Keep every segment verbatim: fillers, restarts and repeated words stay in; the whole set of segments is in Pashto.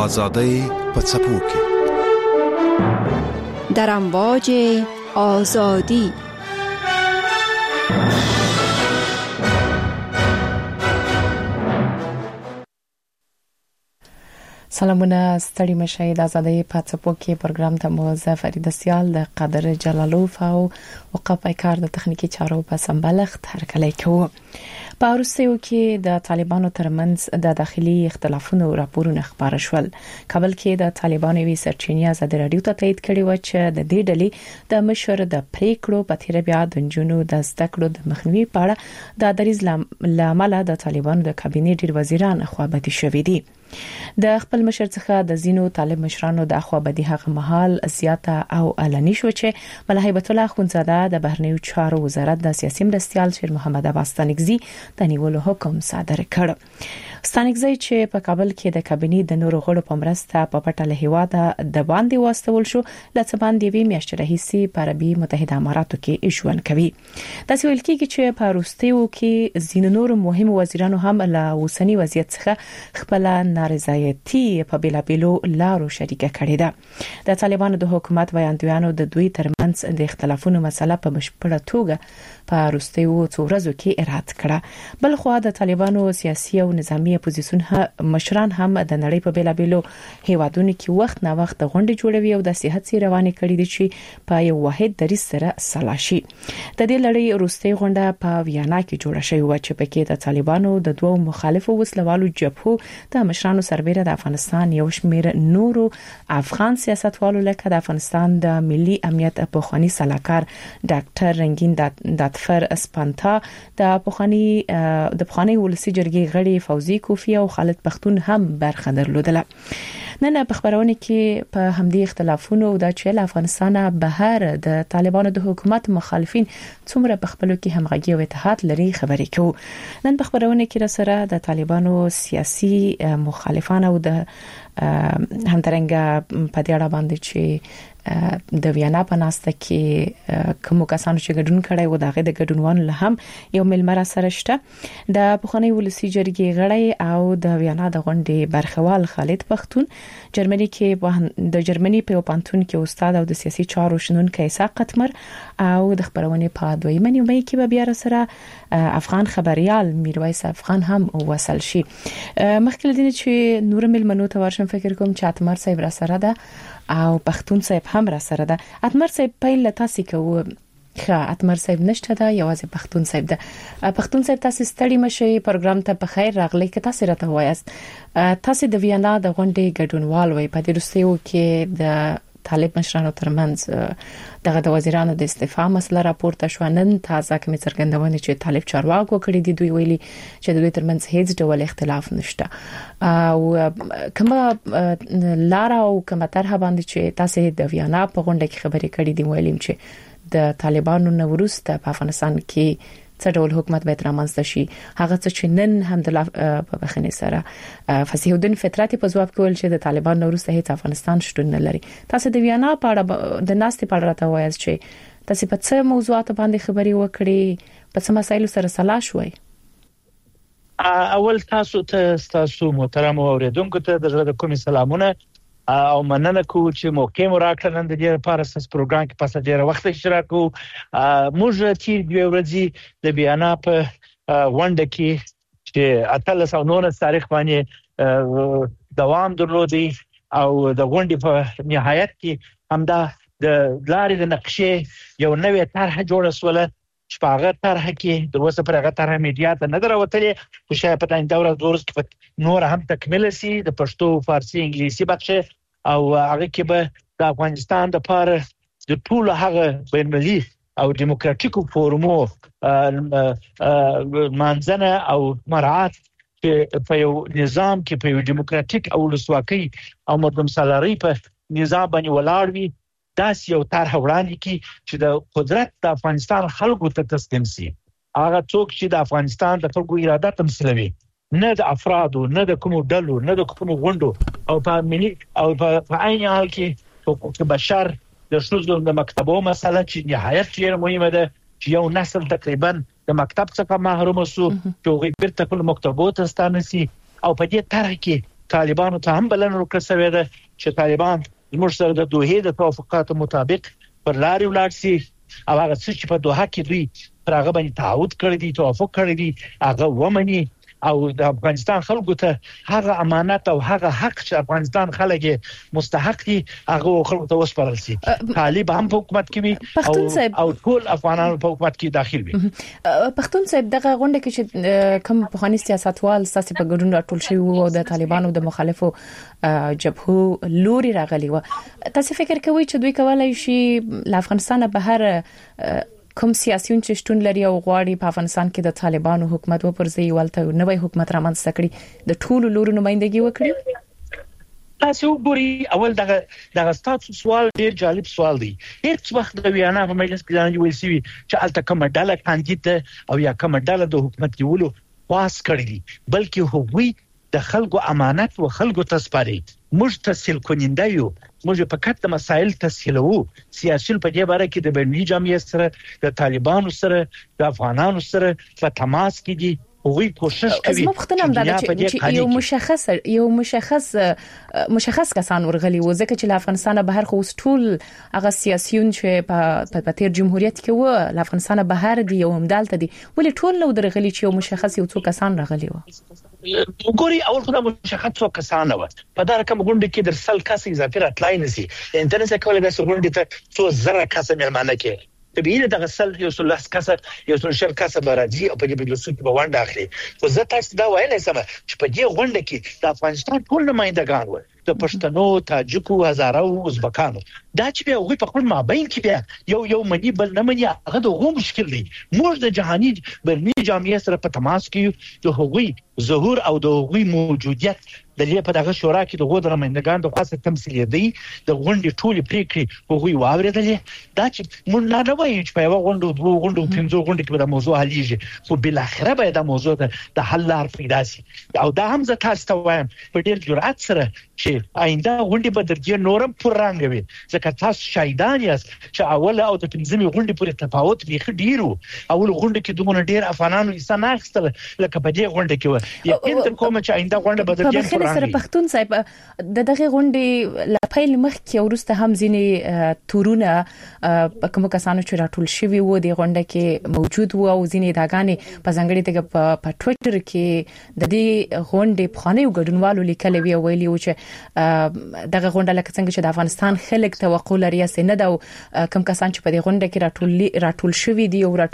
آزادۍ په څپو کې در امواج آزادی. سلامونه ستړي مشي د آزادۍ په څپو کې پروګرام ته مو زه فرید سیال د قادر جلالوف او وقف کار د تخنیکی چارو په سمبلښت هرکلی کوو. په روسیو کې د طالبانو ترمنځ د داخلي اختلافونو راپورونه خبر شول. کابل کې د طالبانو وی سرچینې ازادي رادیو ته تایید کړي و چې د دې ډلې د مشر د پریکړو په تیر بیا د جنونو د زدکړو د مخنیوي په اړه د دریز لامل د طالبانو د کابینې ډیر وزیران خوابدي شوې دي. د خپل مشر څخه د زینو طالب مشرانو د خوابدي هغه مهال زیاته او علني شو چې ملا هیبت الله خونزاده د بهرنیو چارو وزارت د سیاسي مرستيال شیر محمد عباس ستانکزي د نیولو حکم صادر کړ. ستانکزي چې په کابل کې د کابینې د نورو غړو په مرسته په پټه له هواده د باندې واستول شو، لڅ باندې وی میاشتې راهیسي په عربي متحده اماراتو کې ژوند کوي. دا ویل کېږي چې په روسیو کې زینو نور مهم وزیرانو هم له اوسنی وضعیت څخه خپل نارضایتي په بلابلو لارو شریکه کړې ده. د طالبانو د حکومت ویاندویانو د دوی ترمنځ د اختلافونو مسله په بشپړه توګه په روسیو څو ورځو کې اراده کړه. بل خو د طالبانو سیاسي او نظامی اپوزیسیون مشران هم د نړۍ په بلابلو هیوادونو کې وخت نه وخت غونډې جوړوي او د سیاست سي روانې کړي دي چې په یو واحد دریځ سره سلاشي. د دې لړۍ روسي غونډه په ویانا کې جوړه شوې و چې پکې د طالبانو د دوو مخالفو وسلوالو جبهو د مشرانو سربېره د افغانستان یو شمېر نورو افغان سیاستوالو لکه د افغانستان د ملي امنیت پخوانی سلاکار ډاکټر رنگین داتفر اسپانتا، د پخوانی د پخوانی ولسی جرګې غړي فوزي کوفی او خالد پختون هم برخه درلودله. نن په خبرونه کې په همدې اختلافونو د چیل افغانستان بهر د طالبانو د حکومت مخالفین څومره په خپلو کې همغږي او اتحاد لري خبرې کوو. نن په خبرونه کې را سره د طالبانو سیاسي مخالفان او د همدارنګه په دې اړه باندې چې د ویانا په ناسته کې کوم کسانو چې ګډون کړي و دغه د ګډونوالو له هم یو ملمر سره شته. د پخوانی ولسی جرګې غړی او د ویانا د غونډې برخوال خالد پختون، جرمني کې د جرمني په پانتون کې استاد او د سیاسي چارو شنونکو اسحاق قتمر او د خبرونه په دویمه نیمه کې به بیا سره افغان خبريال میرویس افغان هم وصل شي. مخکې دینه چې نور ملمنو ته ورشم فکر کوم چې اتمر صاحب را سره ده او پختون صاحب هم را سره ده. اتمر صاحب پیل تاسو کوو ښه اتمر صاحب نشته ده، یوازې پختون صاحب ده. پختون صاحب تاسو ستړي مشي، پروګرام ته په خیر راغلی. که تاسو راته وایاست تاسو د ویانا د غونډې ګډونوال وي، په دې روسیو کې د طالب مشرانو ترمنځ دغه د وزیرانو د استعفا مسله راپورته شو. نن تازه کوم څرګندونه چې طالب چارواکو کړی دي، دوی ویلي چې د دوی ترمنځ هیڅ ډول اختلاف نشته او کومه لار او کومه طرح باندې چې تاسو د ویانا په غونډه کې خبرې کړې دي، ویلیم چې د طالبانو نو وروسته په افغانستان کې څه ډول حکومت به ترمنځ شي. هغه څه چې نن هم د بخنه سره فصیح الدین فطرتي په ځواب کول چې د طالبان نو وروسته هیڅ افغانستان شتون نه لري. تاسو د ویانا په اړه د ناستې په اړه راته وایاست چې تاسو په څه موضوعات باندې خبري وکړي، په څه مسایلو سره سلا شوي؟ اول تاسو ته تاسو محترم اوریدونکو ته د کومي سلامونه او مننه کوم چې موقع مو راکړل نن د دې لپاره ستاسو پروګرام کې پاسه ډیره وخت اشتراک کوو. موږ چې دوه ورځې د بیانا په غونډه کې چې اتلس او نولس تاریخ باندې دوام درلودي او د غونډې په نهایت کې همدا د لارې د نقشې یو نوې طرح جوړه سوله چې په هغه طرح کې د وسه پر هغه طرح میډیا ته نه دروتلې، خو شاید په تاین دوره دورس کې نور هم تکمیل شي د پښتو، فارسی، انګلیسي بخش او هغه کې به د افغانستان د لپاره د ټول هغه بین‌المللي او دیموکراتیکو فورمو منځنه او مراعات چې په یو نظام کې په یو دیموکراتیک او ولسواکي او مردم سالاري په نظام باندې ولاړ وي، داس یو طرح وړاندې کی چې د قدرت د افغانستان خلکو ته تسلیم شي. هغه څوک چې د افغانستان د خلکو اراده تمثيلوي، نه د افرادو، نه د کومو ډلو، نه د کومو غونډو او په ملي او په عین حال کې حقوق بشر د شوزو د مکتبو مسله چې نهایت ډیره مهمه ده چې یو نسل تقریبا د مکتب څخه محروم شو چې هغه بیرته خپل مکتبو ته ستانه سي او په دې طرح کې طالبانو ته هم بلنه وکړه سوې ده چې طالبان موږ سره د دوه د توافقاتو مطابق پر لاري ولاړ شي او هغه څه چې په دوه کې دوی پر هغه باندې تعهد کړی دي توافق کړی دي هغه ومني او د افغانستان خلکو ته هغه امانت او هغه حق چې افغانستان خلک مستحق دي هغه خلکو ته وسپارل شي. طالب هم په حکومت کې وي او او ټول افغانان په حکومت کې داخل وي. پښتون صاحب دغه غونډه کې چې کوم پخوانی سیاستوال ساسي په ګډون راټول شوی وو د طالبانو د مخالفو جبهو لوري راغلی و، تاسو فکر کوئ چې دوی کولای شي له افغانستان بهر کوم سیاسيون چې شتون لري او غواړي په افغانستان کې د طالبانو حکومت وپرځي ولته نوې حکومت رامنځته کړي د ټولو لورو نمائندګي وکړي؟ تاسو ګوري اول دغه دغه ستاسو سوال ډیر جالب سوال دی. هیڅ وخت د ویانا په مجلس کې ځان ویل سوي چې الته کومه ډله کاندید او یا کومه ډله د حکومت کېولو واس کړی دي، بلکې هغوی د خلکو امانت او خلکو تسپاري. موږ تسهیل کونینده یو، موږ په کټ مسایل تسهیلو. سیاسي په دې باره کې د بیني جامعې سره د طالبانو سره د افغانانو سره په تماس کې دي. هغوی کوشش کوي زما پختنه هم دا چې یو مشخص یو مشخص مشخص کسان ورغلي و، ځکه چې له افغانستان بهر خو ټول هغه سیاسيون چې په په تیر جمهوریت کې و له افغانستان بهر دي او همدالته دي، ولې ټول نو درغلي چې یو مشخص یو څو کسان راغلي و؟ وګوري اول خو دا مشخص څو کسان و په دغه کوم غونډه کې در سل کس اضافي راتلای نسی انټرنیټ کولای د غونډه ته څو زره کس مېلمانه کې طبيعي دغه سل یو سل کس یو سل شل کس برازي او په دې بلوسو کې به وانډه اخلي. خو زه تاسو دا وایلی سم چې په دې غونډه کې د افغانستان ټول نمائندگان و، د پښتنو، تاجکو، هزارو، ازبکانو، دا چې به وي په خپل مابین کې بیا یو یو منی بل نه منی هغه د غو مشکل دی. موږ د جهاني برني جامعې سره په تماس کې یو هغوی ظهور او د هغوی موجودیت د دې په دغه شورا کې د غو د نمائندگان د خاصه تمثيل دی د غونډې ټولې پریکړې هغوی واوریدلې. دا چې موږ نه وایو چې په یو غونډه دوه غونډه پنځه غونډه کې د موضوع حلیږي، خو بل اخره به د موضوع د حل لار پیدا شي. او دا هم زه تاسو ته وایم په ډیر جرأت سره چې آینده غونډې به درځي نورم پر رانګوي، ځکه تاسو شاهدان یاست چې اول او د پنځمې غونډې پورې تفاوت بیخي ډیرو. اول غونډه کې دومره ډیر افغانانو حصہ نه اخیستل لکه په دې غونډه کې و. یقین تر کومه چې آینده غونډه به درځي پر سره پښتون صاحب د دغه غونډې لپاره مخکې ورسته هم ځینې تورونه په کوم کسانو چې راټول شوی وو د غونډه کې موجود وو او ځینې داګانې په ځنګړي توګه په ټوئیټر کې د دې غونډې په خانه ګډونوالو لیکل وی ویلي و چې دغه غونډه لکه څنګه چې د افغانستان خلک توقع لري چې نه دا کوم کسان چې په دې غونډه کې راټول راټول شوی دي او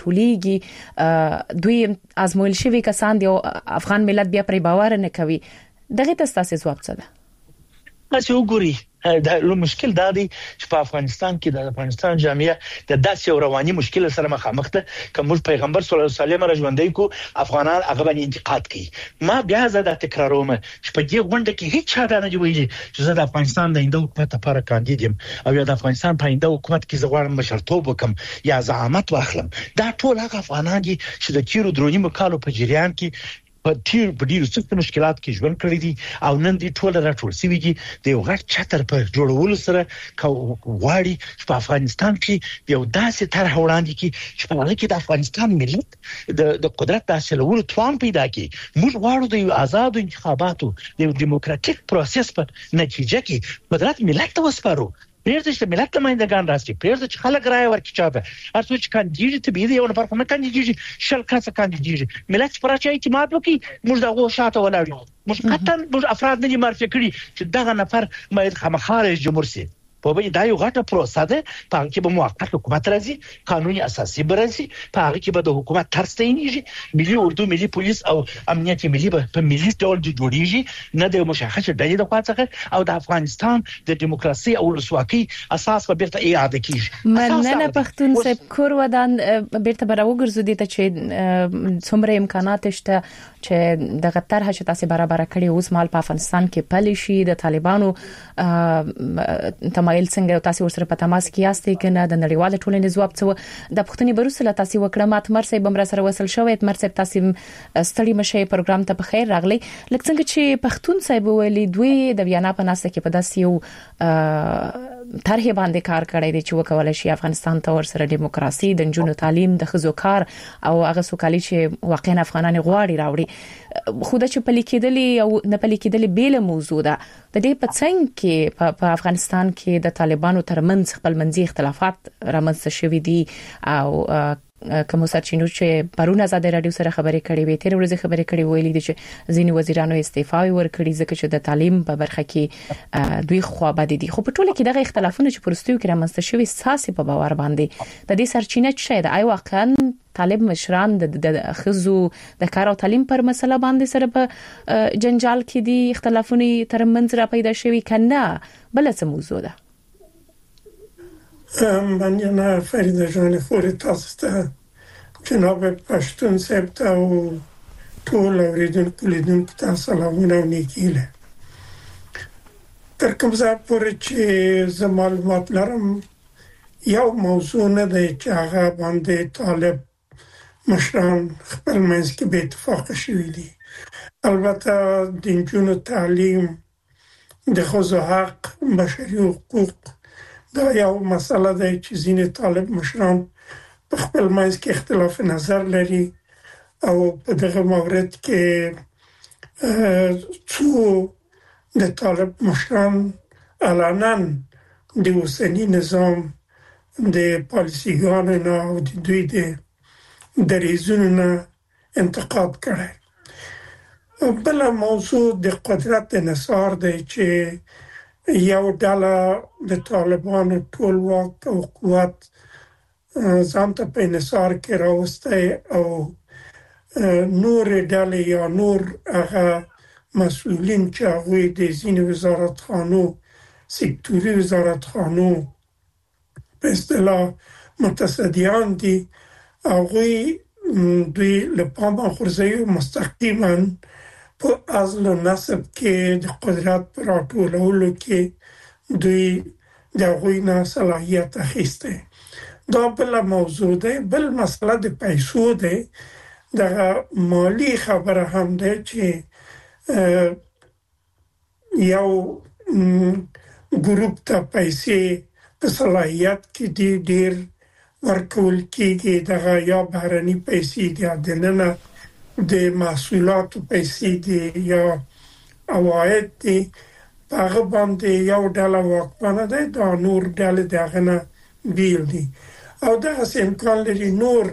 راټولېږي دوی ازمویل شوی کسان دي او افغان ملت بیا پر باور نه کوي. دغه تاسو ځواب څه ده؟ تاسو وګورئ دا لو مشکل دا دی چې په افغانستان کې د افغانستان جامعه د داسې رواني مشکل سره مخامخ ده. کوم پیغمبر صلی الله علیه وسلم راژوندې کو افغانان هغه باندې انتقاد کوي. ما بیا زه تکراروم چې په دې غونډه کې هیڅ چا دا نه ویلي چې زه د افغانستان د انده حکومت لپاره کاندید یم او یا د افغانستان په انده حکومت کې زه غواړم مشرتوب وکم یا زعامت واخلم. دا ټول هغه افغانان دي چې د تیرو درونی مکالو په جریان کې په تیر په ډیرو سخت مشکلات کې ژوند کړی دي او نن دي ټول راټول سوي دي د یو غټ چتر په جوړولو سره غواړي چې په افغانستان کې یو داسې طرح وړاندې کړي چې په هغه کې د افغانستان ملت د د قدرت د حاصلولو توان پیدا کړي. موږ غواړو د یو آزاد انتخاباتو د یو دیموکراتیک پروسس په نتیجه کې قدرت ملت ته وسپارو. پرېږده چې ملت نمائندگان راشي، پرېږده چې خلک رائے ورکړي چاته هر څوک چې کاندید ته بيدي یو نفر خو نه کاندیدېږي، شل کسه کاندیدېږي. ملت پر چا اعتماد وکړي موږ دغه شاته ولاړ یو. موږ قطعا موږ افراد نه معرفي کړي چې دغه نفر باید خامخا جمهور شي. په وبې دا یو غټه پروسه ده، په هغه کې به موقت حکومت راځي، قانوني اساسي برازي، په هغه کې به د حکومت تر ستاینېږي، ملي اردو، ملي پولیس او امنیت ملي به په ملي ډول جوړیږي، نه د مشخص ډلې د خوا څخه او د افغانستان د دیموکراسي او ولسواکۍ اساس به بیرته اعاده کیږي. مننه پښتون صاحب کور ودان بیرته به راوګرځو دي ته چې څومره امکانات شته چې د غتر هڅه تاسو برابر کړي اوس مال په افغانستان کې پلي شي. د طالبانو تمایل څنګه تاسو ورسره په تماس کې یاستئ کنه د نړیوال ټولنې ځواب څه د پښتني بروسله تاسو وکړه مات مرسي بمر سره وصل شوې مرسي تاسو ستړي مشه پروګرام ته په خیر راغلی. لکه څنګه چې پښتون صاحب ویلي دوی د ویانا په ناسه کې په داسې یو طرح باندې کار کړی دی چې وکولای شي افغانستان ته ورسره دیموکراسي د جنونو تعلیم د خزو کار او هغه سوکالي چې واقعا افغانان غواړي راوړي خو د چې پلیکېدلې او نه پلیکېدلې بیل موضوع ده د دې په څنګه کې په افغانستان کې د طالبانو ترمنځ خپل منځي اختلافات رامنځته شوي دي او کوم سرچینو چې پرونه آزاد رادیو سره خبرې کړې وې تیر ورځې خبرې کړې ویلې دي چې ځینې وزیرانو استعفا ورکړي ځکه چې د تعلیم په برخه کې دوی خو بد دي خو په ټوله کې دغه اختلافونه چې پرستیو کې رامنځته شوي ساسي په باور باندې د دې سرچینه څه ده آی واقعا طالب مشران د خزو د کار او تعلیم پر مسله باندې سره په جنجال کې دي اختلافونه ترمنځ را پیدا شوي کنه بل څه موضوع ده من نه فریده جان خوري تاسو ته جناب پښتون صاحب ته او ټول اوریدونکو لیدونکو ته سلامونه او نیکیله تر کوم ځای پورې چې زه معلومات لرم یو موضوع نه دی چې هغه باندې طالب مشران خپل منځ کې بې اتفاقه شوي دي البته د نجونو تعلیم د ښځو حق بشري حقوق دا یو مسله ده چې ځینې طالب مشران په خپل منځ کې اختلاف نظر لري او په دغه مورد کې څو د طالب مشران علنا د اوسني نظام د پالیسیګانو نه او د دوی د دریځونو نه انتقاد کړی بل موضوع د قدرت انحصار دی چې یو ډله د طالبانو ټول واک او قوت ځان ته په انحصار کې راوستی او نور ډلې یا نور هغه مسؤلین چې هغوی د ځینې وزارتخانو سکتوري وزارتخانو په اصطلاح متصدیان دي هغوی دوی له پامه غورځوي مستقیما په اصل و نسب کې د قدرت په راټولولو کې دوی د هغوی نه صلاحیت اخیستی دا بل موضوع دی بل مسله د پیسو دی دغه مالی خبره هم دی چې یو ګروپ ته پیسې په صلاحیت کې دی ډیر ورکول کېږي دغه یا بهرني پیسې دي دننه د محصولاتو پیسې دي یا عواید دي هغه باندې یو ډله واکمنه دی دا نور ډلې د هغه نه بیل دي او دغسې امکان لري نور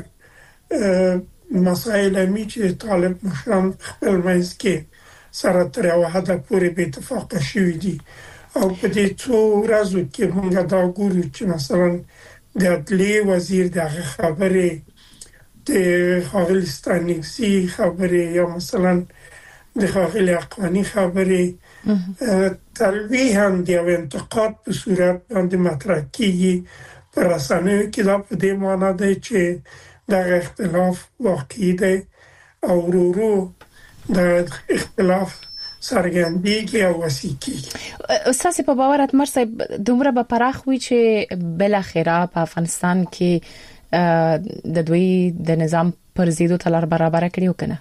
مسایل همي چې طالب مشران خپل منځ کې سره تر یوه حده پورې بې اتفاقه شوي دي او په دې څو ورځو کې موږ دا ګورو چې مثلا د عدلیې وزیر دغه خبرې د ښاغلي ستانکزي خبرې یا مثلا د ښاغلي حقانی خبرې تلویحاً د یو انتقاد په صورت باندې مطرح کېږي په رسنیو کې دا په دې معنا دی چې دغه اختلاف واقعي دی او ورو ورو د اختلاف سرګندېږي او وسیع کېږي. ستاسې په باور اتمر صاحب دومره به پراخ وي چې بالاخره په افغانستان کې د دوی د نظام پر ضد تلار برابر کړي وکنه؟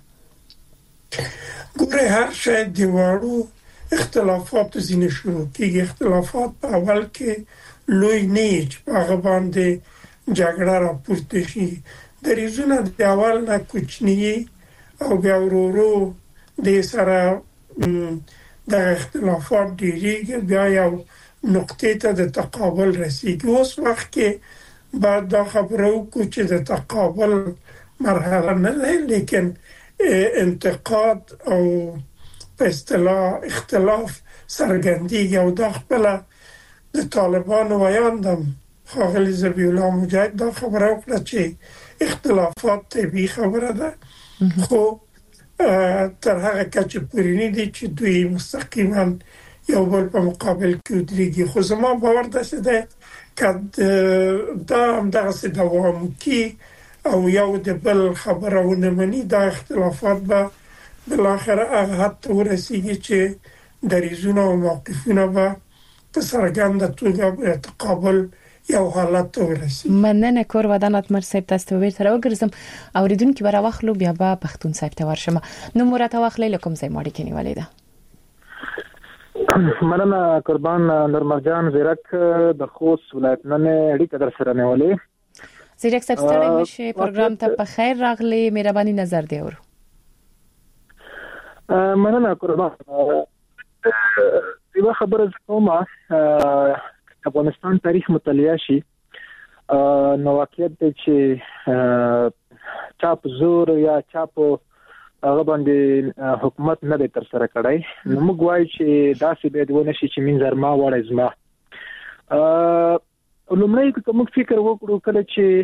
ګوره هر شی د واړو اختلافات ځینې شروع کېږي. اختلافات په اول کې لوی نه چې په هغه باندې جګړه راپورته شي. دریځونه د اول نه کوچني او بیا ورو ورو د سره د اختلافات ډیریږي بیا یو نقطې ته د تقابل رسیږي. اوس وخت کې بعد دا خبره وکړو چې د تقابل مرحله نه ده لیکن انتقاد او په اصطلاح اختلاف سرګندېږي او دا خپله د طالبانو ویاندم ښاغلي ذبیح الله مجاهد دا خبره وکړه چې اختلافات طبیعي خبره ده خو تر هغه کچه پورې نه دي چې دوی مستقیما یو بل په مقابل کې ودرېږي. خو زما باور داسې دی که دا همدغسې دوام وکړي او یو د بل خبره ونه مني دا اختلافات به بالاخره هغه حد ته ورسېږي چې دریځونه او موقفونه به په څرګنده توګه تقابل یو حالت ته ورسېږي. مننه کور ودان اتمر صاحب تاسو ته بیرته راوګرځم. اوریدونکو به راوخلو بیا به پښتون صاحب ته ورشم. نو مرته واخلې لکم ځای ماړي کې نیولې ده. مننه قربان نورمرجان زیرک د خوست ولایت نه اړیکه در سره نیولې. زیرک صاحب ستړي مشه پروګرام ته په خیر راغلی، مهرباني نظر دی اورو. مننه قربان. یو خبره کومه افغانستان تاریخ مطالعه شي نو واقعیت دی چې چاپ زور یا چاپ هغه باندې حکومت نه به تر سره کړای. نو موږ وایو چې داسې به ونه شي چې من زرما وړه زما. ا لومړی که موږ فکر وکړو کله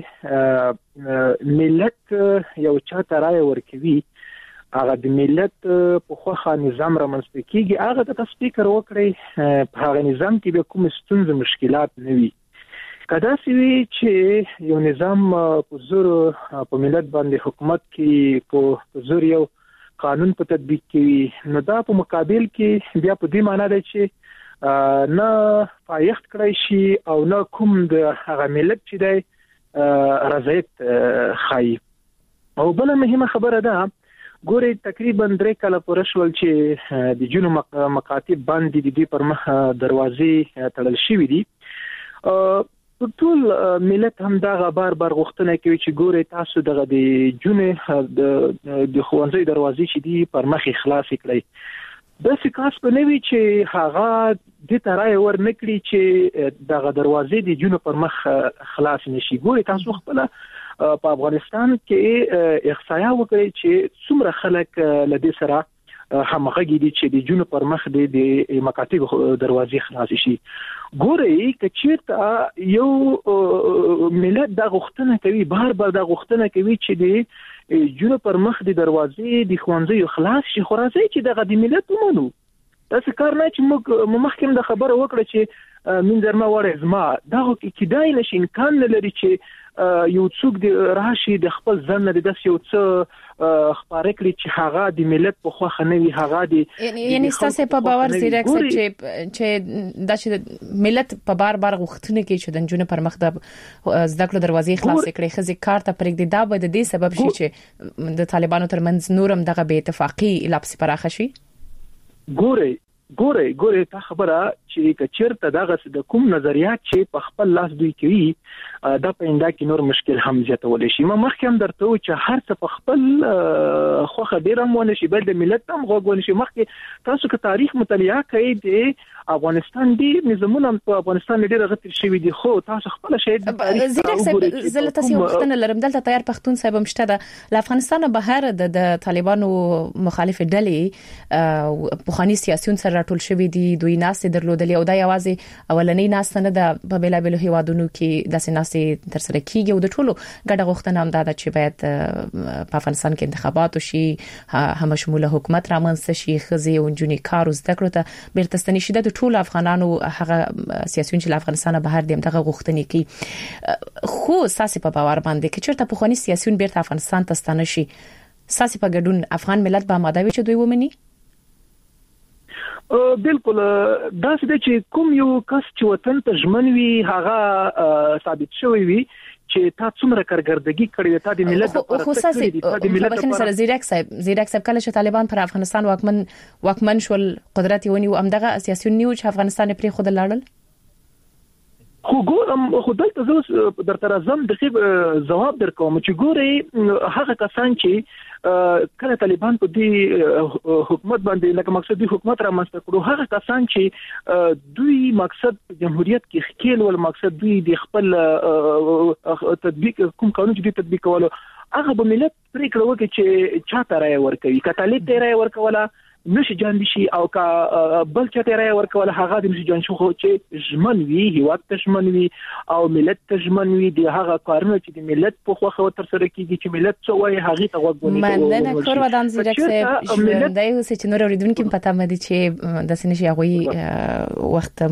چې ملت یو چاته رائے ورکوي هغه د ملت په خوخه نظام رامنځته کیږي، هغه د فکر وکړي په هغه نظام کې به کوم ستونزې مشکلات نه وي. کدا سوي چې یو نظام په زور په ملت باندې حکومت کې په زور یو قانون په تطبیق کوي، نو دا په مقابل کې بیا په دې معنی ده چې نه پایښت کړی شي او نه کوم د هغه ملت چې دی رضایت خای. او بل مهمه خبره ده، ګوري تقریبا درې کاله پورې شول چې د جنو مکاتب باندې د دې پر مخ دروازې تړل شوې دي. ټول ملت هم دا بار بار غوښتنه کوي چې ګوري تاسو دغه د جنې د خوانځي دروازې چې دي پر مخ خلاص کړئ. د سکاس په نوي چې هغه د ترای ور نکړي چې دغه دروازې د جنو پر مخ خلاص نشي. ګوري تاسو خپل په افغانستان کې احصایه وکړي چې څومره خلک لدې سره همغږي دي چې د جنو پر مخ د مکاتب دروازې خلاص شي. ګوري کچېرته یو ملت دا غوښتنه کوي، بار بار دا غوښتنه کوي چې د جنو پر مخ د دروازې د خوانځي خلاص شي، خو راځي چې دغه د ملت ومنو. تاسو کار نه چې موږ مخکې د خبره وکړه چې من زرما وړه زما، دا کېدای نشي، امکان نه لري چې یو څوک د راشي د خپل ځن نه د یو څه خبره کړي چې هغه د ملت په خوخه نه وي، هغه د یعنی تاسو په باور زیرک چې چې د ملت په بار بار غوښتنه کوي چې د جنونو پر مخ د زده کړو دروازې خلاص کړي، خزي کار ته پرېږدي. دا به د دې سبب شي چې د طالبانو ترمنځ نورم دغه بې اتفاقی لاپس پراخه شي. ګوري ګوري ګوري تا خبره چې کچیرته دغه د کوم نظریات چې په خپل لاس دوی کوي دا په انده کې نور مشکل هم زیاتول شي. ما مخکې هم درته و چې هر څه په خپل خوخه ډیر هم ونه شي، بل د ملت هم غوږ شي. مخکې تاسو که تاریخ مطالعه کوي د افغانستان دی نظامونه په افغانستان ډیر غتر شوی دي، خو تاسو خپل شهید تاریخ زله تاسو وختونه لرم دلته تیار پښتون صاحب مشته د افغانستان بهر د طالبانو مخالف ډلې په خاني سیاسيون سره ټول شوی دي، دوی ناس درلودلې او دا یوازې اولنۍ ناس نه ده، په بیلابل هیوادونو کې د سناسي تر سره کیږي او د ټولو ګډه غوښتنه هم ده چې باید په افغانستان کې انتخابات وشي، هم شموله حکومت رامنځته شي، خزي او جنونی کار زده کړو ته بیرته ستنې شي. د ټولو افغانانو هغه سیاسيون چې افغانستان بهر دي دغه غوښتنې کوي. خو ساسي په باور باندې کې چیرته په خوني سیاسيون بیرته افغانستان ته ستنه شي، ساسي په ګډون افغان ملت به آماده وي چې دوی ومني. بالکل دا څه چې کوم یو کس چې وطن ته ژمن وي هغه ثابت شوی وي چې تا څومره کارګردګي کړې، تا د ملت لپاره خصوصي د ملت لپاره. زیرک صاحب زیرک صاحب کله چې طالبان پر افغانستان واکمن واکمن شول، قدرت یې ونیو، امدغه سیاسيون نیو چې افغانستان پرې خود لاړل. خو ګورم خو دلته زه درته راځم د جواب درکوم چې ګوري هغه کسان چې کله طالبان په دې حکومت باندې لکه مقصد دی حکومت را مستر کړو، هغه کسان چې دوی مقصد جمهوریت کې خکېل ول، مقصد دوی د خپل تطبیق کوم قانون چې تطبیق کولو، هغه به ملت پریکړه وکړي چې چاته رائے ورکوي. که طالب ته رائے ورکوله نشي جان شي او کا بل چاته رائے ورکول هغه د نشي جان شو، خو چې ژمن وي هیواد ته ژمن وي او ملت ته ژمن وي د هغه کارونه چې د ملت په خوخه تر سره کیږي چې ملت څه وایي هغه ته وګوري. مننه کور ودان زیرک صاحب ژوندۍ اوس چې نور اوریدونکو پته مده چې د سنشي هغه وخت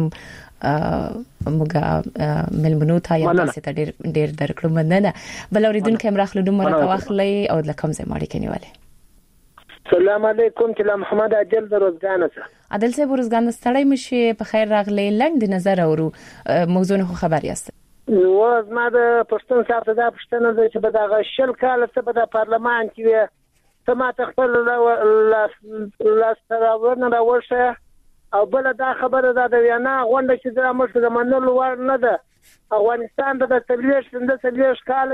موږ ملمنو ته یا تاسو ته ډیر ډیر درکړو. مننه. بل اوریدونکو امراخلو دومره واخلې او د کوم ځای ماړي کنيواله. السلام علیکم، چې محمد عادل د روزګان څخه. عادل صاحب روزګان ستړی مشي، په خیر راغلی. لنډ نظر اورو موضوع نه خبر یاست. نو زما د پښتون صاحب ته دا پښتنه ده چې په دغه شل کال څخه په د پارلمان کې ته ما ته خپل لاس لاس راوړنه راوړشه او بل دا خبره ده د وینا غونډه چې د موږ د منلو وړ نه ده. افغانستان د تبلیغ څنګه تبلیغ کال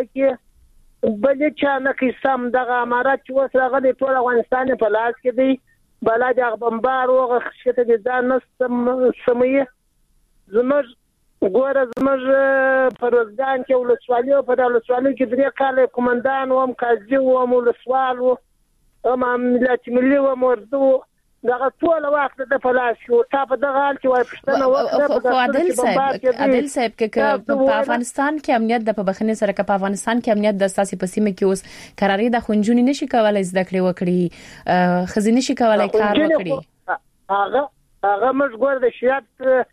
کې بل چا نه کې سم دغه امارات چې اوس راغلي ټول افغانستان په لاس کې دی. بلا د بمبار او خشته د ځان نسم سميه زموږ ګوره زموږ پروزګان کې ولسوالي په ولسوالي کې درې کال کومندان او قاضي او ولسوال او ملت ملي او مرزو دغه ټول وخت د پلاس شو تا په دغه حال کې وای پښتنه وکړه په عادل صاحب عادل صاحب کې په افغانستان کې امنیت د په بخنه سره کې په افغانستان کې امنیت د اساسي په سیمه کې اوس قراري د خنجونی نشي کولای زده کړې وکړي خزینه نشي کولای کار وکړي. هغه هغه موږ ګور د شریعت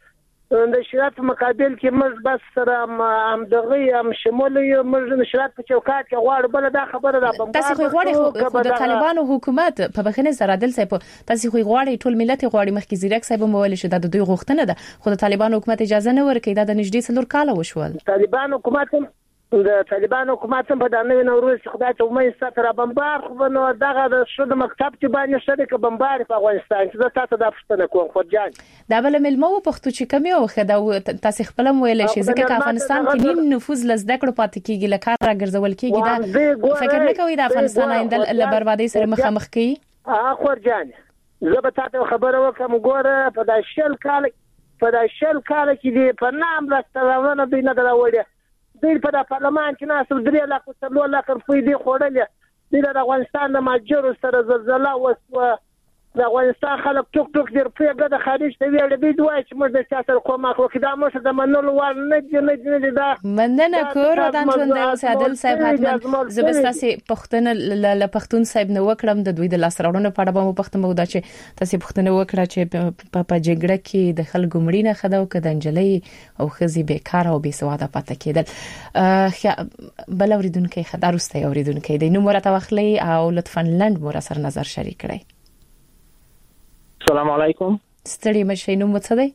د شریعت مقابل کې موږ بس سره هم دغه هم شمول یو موږ د شریعت په چوکاټ کې غواړو بل دا خبره ده. تاسو خو غواړئ د طالبانو حکومت په بخنه سره عادل صاحب تاسو خو غواړئ ټول ملت غواړي مخکې زیرک صاحب مول شي د دوی غوښتنه ده خو د طالبانو حکومت اجازه نه ورکړي دا د نږدې څلور کال وشول. طالبانو حکومت د طالبانو حکومت په دانوي نوروز خدای ته مې ستاره بمبار خو نو دغه د شود مکتب چې باندې شته کې بمبار په افغانستان کې زه تاسو د پښتنه کوم خو جان دا بل ملمو پښتو چې کمی او خدا تاسو خپل ویل شي ځکه افغانستان کې نیم نفوذ لزده کړو پات کېږي لکه راګرځول کېږي دا فکر نه کوي د افغانستان آینده ل بربادي سره مخامخ کوي. اه خو جان زه به تاسو خبره وکم ګوره په د شل کال په د شل کال کې دی په نام راستلونه دی نه دراوړي د په پارلمان کې ناس درې لک څلور لک روپۍ دی خوړلې د افغانستان د ماجر سره زلزلہ وسو د افغانستان خلک ټوک ټوک دی په ګډه خارج ته ویل دی دوی چې موږ د سیاست کومه خو کدا موږ د منلو ور نه دی نه دی دا مننه کور ودان ژوند او عادل صاحب حتما زبستاسي پښتون ل پښتون صاحب نو وکړم د دوی د لاس راوړنه په اړه به پښتون مو دا چې تاسو پښتون وکړه چې په جګړه کې د خلکو مړی نه خداو کده انجلۍ او خزي بیکاره او بي سواده پاتې کېدل. بل اوریدونکو خداروسته اوریدونکو د نو مرته واخلي او لطفا لند مور سره نظر شریک کړئ. السلام علیکم. ستړي مشه نوم څه دی؟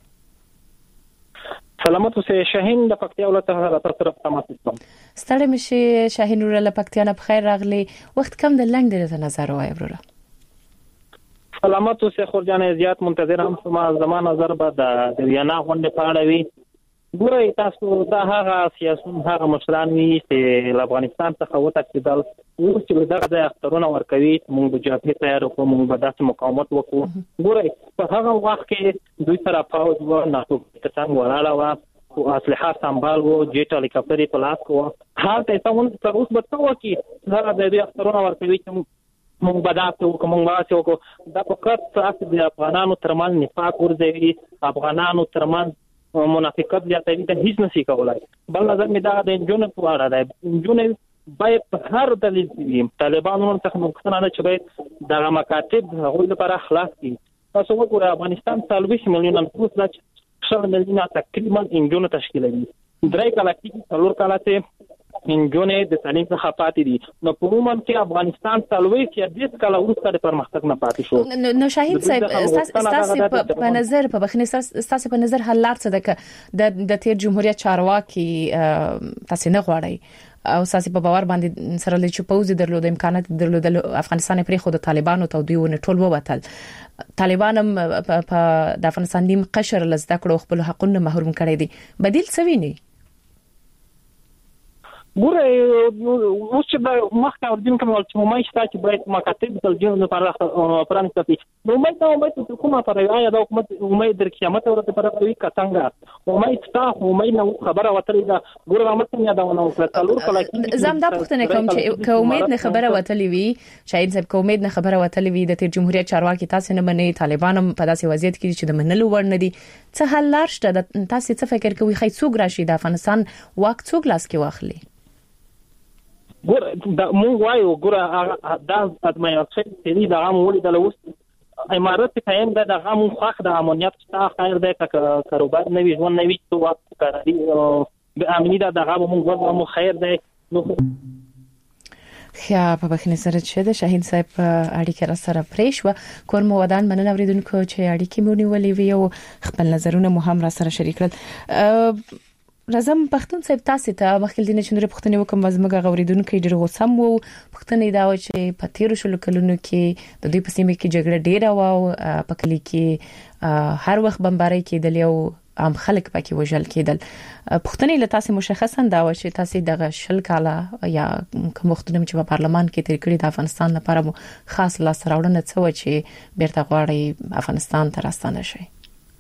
سلامت اوسه شاهین د پکتیا ولایت څخه تاسو ته تماس کوم. ستړي مشه شاهین ور له پکتیا نه بخیر راغلی وخت کم د لنډ د نظر وای وروره. سلامت اوسه خورجان زیات منتظر هم سم زمان نظر به د وینا غونډه پاړه وی ګورئ تاسو دا هغه سیاسون هغه مشران وي چې افغانستان څخه وتښتېدل اوس چې دغه د اخترونه ورکوي موږ د جبهې تیار کوو موږ به داسې مقاومت وکړو. ګورئ په هغه وخت کې دوی سره پاوځ و ناتو څنګه ولاړه و او اسلحه سمبال و جیټ هلیکاپټر په لاس کو حالت ایساون تر اوس به څه وکړي هغه د دې اخترونه ورکوي چې موږ به داسې وکړو موږ به داسې وکړو دا فقط تاسو د افغانانو ترمن نفاق ورځوي افغانانو ترمن منافقت زیاتوي ته هیڅ نشي کولای. بل نظر می دا د انجونو په اړه ده انجونو باید په هر دلیل کې طالبانو څخه مخکنه نه چې باید د مکاتب هغوی لپاره خلاص کړي. تاسو وګورئ افغانستان څلوېښت میلیونه نفوس لري شل میلیونه تقریبا انجونو تشکیلوي درې کاله کې څلور کاله ته انجونو د تعلیم څخه پاتې دي نو په عموما کې افغانستان څلوېښت یا دېرش کاله وروسته د پرمختګ نه پاتې شو. نو شاهین صاحب تاسو په نظر په بخنه تاسو په نظر حل لار څه ده د تیر جمهوریت چارواکي تاسو نه غواړي او ساسي په باور باندې سره لچ پوز درلود امکانات درلود افغانستان پرې خود طالبانو ته دوی ونه ټول ووتل طالبانم په د افغانستان نیم قشر لزده کړو خپل حقونه محروم کړي دي بدیل څه ویني؟ ګوره اوس چې مخکې اوردین کوم چې مې شته چې باید مکاتب تلجین لپاره پرانیسته شي نو مې دا مې کومه پر یا د حکومت امید در قیامت ورته پر کوي کڅنګ امید تا امید نو خبره وترې دا ګوره مې نه دا ونه تلور کله زم دا پښتنه کوم چې که امید نه خبره وتلې وي شاید صاحب که امید نه خبره وتلې وي د تیر جمهوریت چارواکي تاسو نه مني طالبانم په داسې وضعیت کې چې د منلو ور نه دي څه حل لار شته تاسو څه فکر کوئ خې څوک راشي د افغانستان واک څوک لاس کې واخلي؟ ګور دا مونږ وایو ګوره دا ادمه یو څه چې دا غو ولې د لوست امارات قائم ده د غو خوخ د امنیت څخه خیر ده ک کاروبار نوي ژوند نوي تو وخت کاری د امنیت د غو مونږ مو خیر ده نو خیا په بخنه سره چې د شاهین صاحب اړیکه را سره پریښو کور مو ودان مننه اوریدونکو چې اړیکې مونږ ولې وی او خپل نظرونه مو هم را سره شریک کړل. رزم پښتون صاحب تاسو ته مخکې دینه چې نور پښتني وکم وزمګه غوریدونکو ډیر غوسم وو پښتني دا و چې په تیر شلو کلونو کې د دوی په سیمه کې جګړه ډیره و په کلی کې هر وخت بمباري کېدل او عام خلک پکې وژل کېدل پښتني له تاسو مشخصا دا و چې تاسو دغه شل کاله یا کوم وختونه چې په پارلمان کې تیر کړی د افغانستان لپاره مو خاص لاس راوړنه څه و چې بیرته غواړي افغانستان ته راستانه شي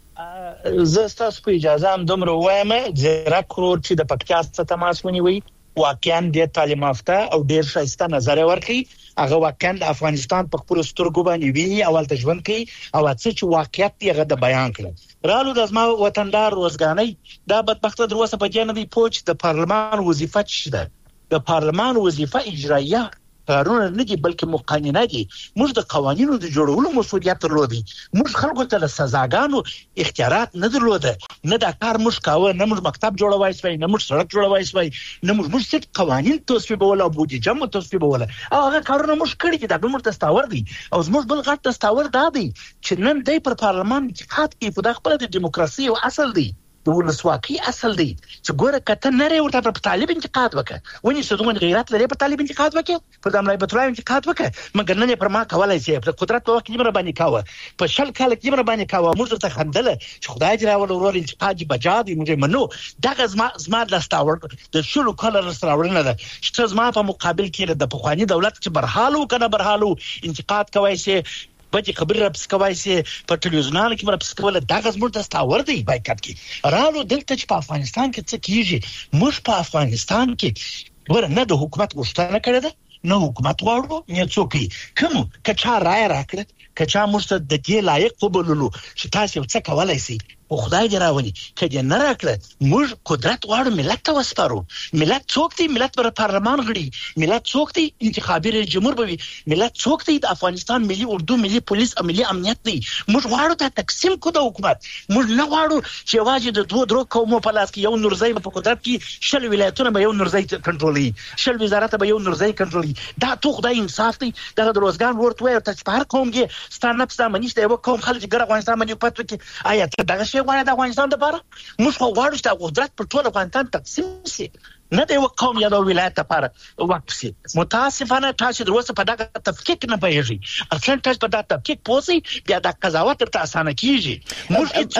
زه تاسو په اجازه هم دومره وایم زیرا کرور چې د پکتیا څخه تماس ونیوي واقعا د تعلیم یافته او ډیر شایسته نظر ورکړي هغه واقعا د افغانستان په خپل سترګو باندې وی اول تجربه کوي او څه چې واقعیت یې غو د بیان کړل رالو د ازما وطندار روزګانۍ دا بدبخت دروسه په جنبي پوج د پارلمان وظیفه شته د پارلمان وظیفه اجرایه قانون نه دي بلکې مقننه دي موږ د قوانینو د جوړولو مسؤلیت درلودي موږ خلکو ته د سزاګانو اختیارات نه درلوده نه دا کار موږ کاوه نه موږ مکتب جوړوای سوی نه موږ سړک جوړوای سوی نه موږ موږ ست قوانین تصویبول او بودیجه مو تصویبول او هغه کارونه موږ کړی دي دا موږ تستاور دي او موږ بل غټ تستاور دادي چې نن دای پر پارلمان کې خاط کې په دغه د دیموکراسي او اصل دی د ولسواکي اصل دی چې ګوره کته نه لري ورته په طالب انتقاد وکړه ونی سدومن غیرت لري په طالب انتقاد وکړه په داملای بترای انتقاد وکړه مګر نه پر ما کولای شي په قدرت په وخت کې مر باندې کاوه په شل کال کې مر باندې کاوه موږ ته خندله چې خدای دې راول ورور انتقاد بجادي موږ منو دغه زما زما د ستاور د شلو کال رسراورنه ده چې زما په مقابل کې د پخوانی دولت چې برحالو کنه برحالو انتقاد کوي شي بچي خبر رپس کوي سي په ټلویزیونانو کې مرپس کوله دغه زموږ د ستاور دی بایکاټ کې رالو دلته چې په افغانستان کې څه کیږي موږ په افغانستان کې ور نه د حکومت غوښتنه کړې ده نه حکومت غواړو نه څوک کوم کچا رائے راکړه کچا موږ ته د دې لایق قبولولو چې تاسو څه کولای شئ او خدای دې راولي کله نه راکړه موږ قدرت غواړو ملت ته وسپارو ملت څوک دی ملت پر پارلمان غړي ملت څوک دی انتخابي رئیس جمهور بوي ملت څوک دی د افغانستان ملي اردو ملي پولیس او ملي امنیت دی موږ غواړو ته تقسیم کو د حکومت موږ نه غواړو چې واجب د دوه درو قومو په لاس کې یو نورزای په قدرت کې شل ولایتونه به یو نورزای کنټرولي شل وزارت به یو نورزای کنټرولي دا تو خدای انصاف دی د روزګان ورته وي ته په هر قوم کې ستانه په منځ یو قوم خلک ګر افغانستان باندې پاتو کې آیا ته دغه غواړي د افغانستان لپاره موږ غواړو چې قدرت پر ټول افغانستان تقسیم شي نه دی وقوم یا د ولایت لپاره وقف شي متاسفانه تاسو دروسه په دغه تفکیک نه پیږي اصلا تاسو په دغه تفکیک پوسی بیا د قضاوت تر اسانه کیږي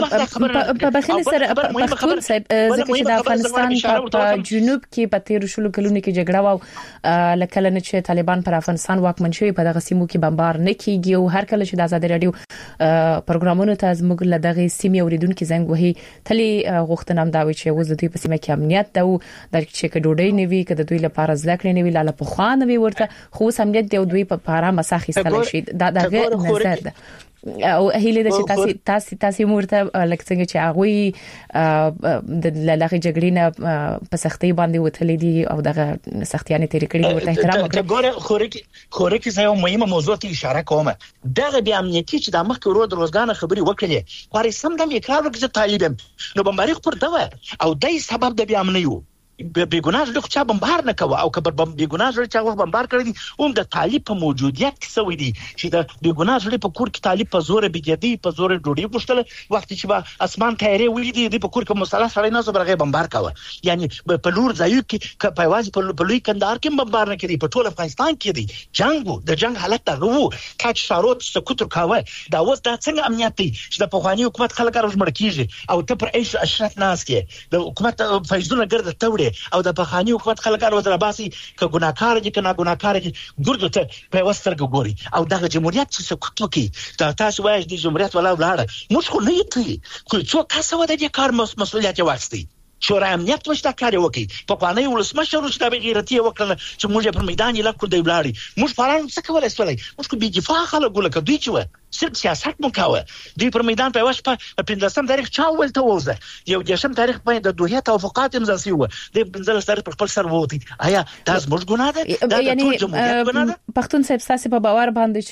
موږ په بخیل سره پښتون صاحب ځکه چې د افغانستان په جنوب کې په تیر شلو کلونو کې جګړه و لکه لنه چې طالبان پر افغانستان واکمن شوی په دغه سیمو کې بمبار نه کیږي او هر کله چې د آزاد رادیو پروګرامونو ته زموږ له دغه سیمې اوریدونکو زنګ وهي تلي غوښتنه هم دا وي چې اوس د دوی په سیمه کې امنیت ده د چې کډوډۍ نیوي کده دوی لپاره ځلکړې نیوي لاله په خوانه وي ورته خو سمجت دی دوی په پاره مساخي استل شي دا دغه نظر ده او هیله ده چې تاسو تاسو تاسو مرته لکه څنګه چې هغه د لغه جګړې نه په سختي باندې وتلې دي او دغه سختيانه تیر کړی ورته احترام وکړي ګوره خوري خوري کې زه یو مهمه موضوع ته اشاره کوم دغه بیا امنیتي چې د مخ ورو د روزګان خبري وکړي خو سم د اقرار وکړي چې طالبم نو بمباري خبر ده او دای سبب د بیا امنیو بیګوناز له چا بمبار نه کوي او کبر بم بیګوناز له چا بمبار کړی هم د طالب په موجودیت کې سوي دي چې د بیګوناز له په کور کې طالب په زور بيجدي په زور ډوډۍ پښتل وخت چې با اسمان تیارې ولې دي په کور کې مصالح سره نه زبرغه بمبار کوي یعنی په لور ځایو کې په واځي په لوی کندهار کې بمبار نه کړي په ټول افغانستان کې دي جنگ د جنگ حالت ته وو کاچ شاروت سکوتر کاوه دا اوس دا څنګه امنیت دی چې د پخوانی حکومت خلک راځمړ کیږي او ته پر ایش اشرف ناس کې د حکومت فیضونه ګرځي توړي او د بخانی حکومت خلک وزیر عباسي ک ګناکار دي کنه ګناکار دي ګردو ته په وسترګ ګوري او دغه جمهوریت څه سکوت وکي دا تاسو وایي د جمهوریت ولا ولاړه موږ خو نه یې خو څو کاسه و د دې کار مسؤلیت واخستي شورای امنیت وشته کار وکي په قانوني ولسمشر وشته به غیرتي وکړه چې موږ په میدان یې لکه دی ولاړی موږ فاران څه کولای سولای موږ کو بي دفاع خلک ولکه دوی چې صرف سیاست مو کاوه دوی پر میدان په واش په پندسم تاریخ چا ولته وزه یو دیشم تاریخ په د دوه توافقات امضا شوی د پنځل تاریخ په خپل سر ووتی آیا تاسو موږ ګناه ده دا یعنی پښتون صاحب ساسي په باور باندې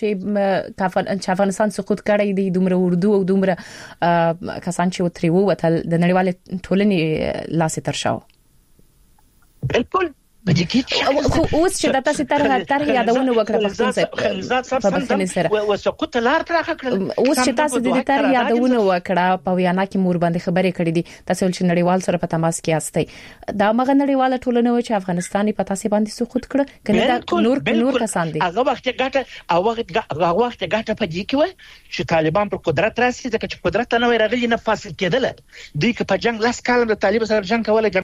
چې افغانستان سقوط کړی دی دومره اردو او دومره کسان چې وتریو وتل د نړیوال ټولنې لاسه تر شاو بالکل بده کې خو اوس چې د تاسو طرح طرح یادونه وکړه پښتون صاحب خلیلزاد صاحب او سقوط لار تر کړل اوس چې تاسو د دې طرح یادونه وکړه په ویانا کې مور باندې خبرې کړې دي تاسو چې نړیوال سره په تماس کې یاستئ دا مغه نړیواله ټولنه چې افغانستان په تاسو باندې سقوط کړ کنه دا نور نور کسان دي هغه وخت ګټه او هغه وخت ګټه په دې کې و چې طالبان پر قدرت راسي ځکه چې قدرت نه ورغلی نه فاصل کېدل دوی که په جنگ لاس کالم د طالب سره جنگ کوله.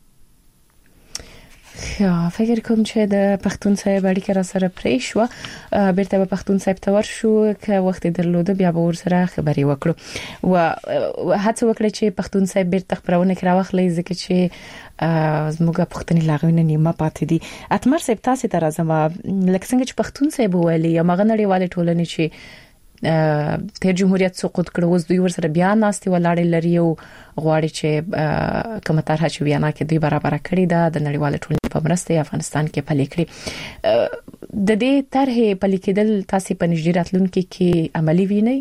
یا فکر کوم چې د پښتون صاحب اړیکه را سره پرې شو بیرته په پښتون صاحب تور شو که وخت درلوده بیا به ور سره خبري وکړو و هڅه وکړه چې پښتون صاحب بیرته خبرونه کړه واخلې ځکه چې زموږه پښتني لاغوینه نیمه پاتې دي. اتمر صاحب تاسو ته راځم لکه څنګه چې پښتون صاحب ویلي یا مغنړي والے ټولنې چې تیر جمهوریت سقوط کړو اوس دوی ورسره بیا ناستي ولاړې لري او غواړي چې کومه طرحه چې ویانا کې دوی برابر کړی دا د نړیوال ټولنې په مرسته افغانستان کې پلي کړی د دې طرحه پلي کېدل تاسو په نږدې راتلونکي کې عملی وینئ؟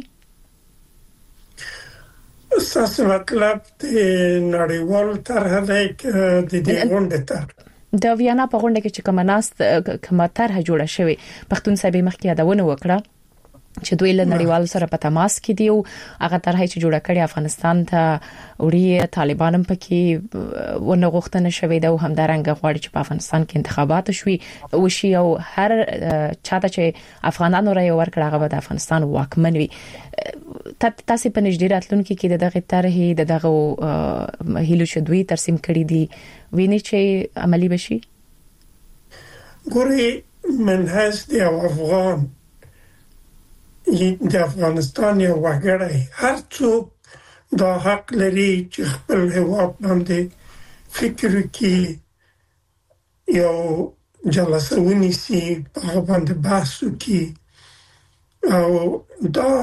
اساس مطلب د نړیوال طرحه د دې غونډې طرح د ویانا په غونډه کې چې کومه ناست کومه طرحه جوړه شوې پښتون صاحب مخکې یادونه وکړه چې دوی له نړیوالو سره په تماس کې دي او هغه طرحه چې جوړه کړې افغانستان ته وړي طالبان هم پکې ونه غوښتنه شوې ده او همدارنګه غواړي چې په افغانستان کې انتخابات شوي او شي او هر چاته چې افغانانو رای ورکړي هغه د افغانستان واکمن وي. تاسو په نږدې راتلونکي کې دغه طرحه دغه هیلو شدوي ترسیم کړی دي ویني چې عملی بشي؟ ګوري منهج دی افغان د افغانستان یو وګړی هر څوک دا حق لري چې خپل هیواد باندې فکر وکړي یو جلسه ونیسي په باندې بحث وکړي او دا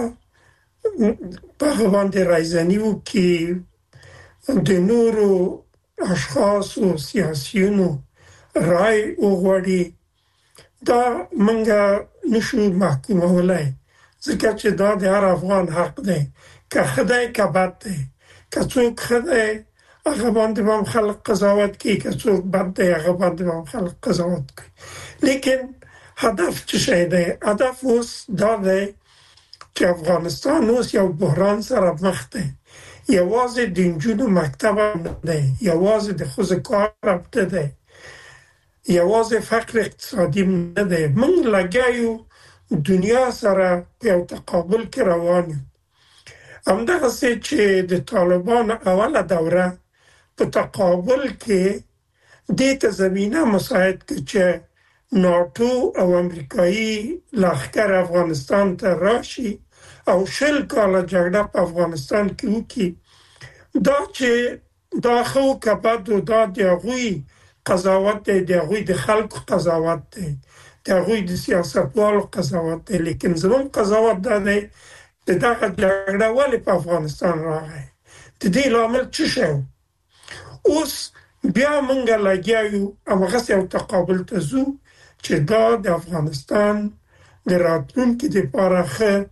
په باندې راځنی وکړي د نورو اشخاص او سیاسيونو رائے وغواړي دا منګه نشو محکومولای ځکه چې دا د هر افغان حق دی که خدای که بد دی که څوک خدای هغه باندې هم خلق قضاوت کوي که څوک بد دی هغه باندې هم خلق قضاوت کوي لیکن هدف څه شی دی؟ هدف اوس دا دی چې افغانستان اوس یو بحران سره مخ دی یوازې د نجونو مکتب نه دی یوازې د ښځو کار رابطه دی یوازې فقر اقتصادي نه دی موږ لګیو دنیا سره په تقابل کې روان یو همدغه چې د طالبان اوله دوره په تقابل کې د ته زمينه مساعد کړي چې ناتو او امریکایي لښکر افغانستان ته راشي او شل کاله جګړه په افغانستان کې وکړي دا چې دا خو کبد او دا د غوي قضاوت دی د غوي د خلکو قضاوت دی د غوي د سیاستوالو قضاوت دی لیکن زموږ قضاوت دا دی چې دا جګړه ولې په افغانستان راغی د دې لامل څه شو اوس بیا موږ لګیاو هغه یو تقابل ته زو چې دا د افغانستان د راتلونکي لپاره ښه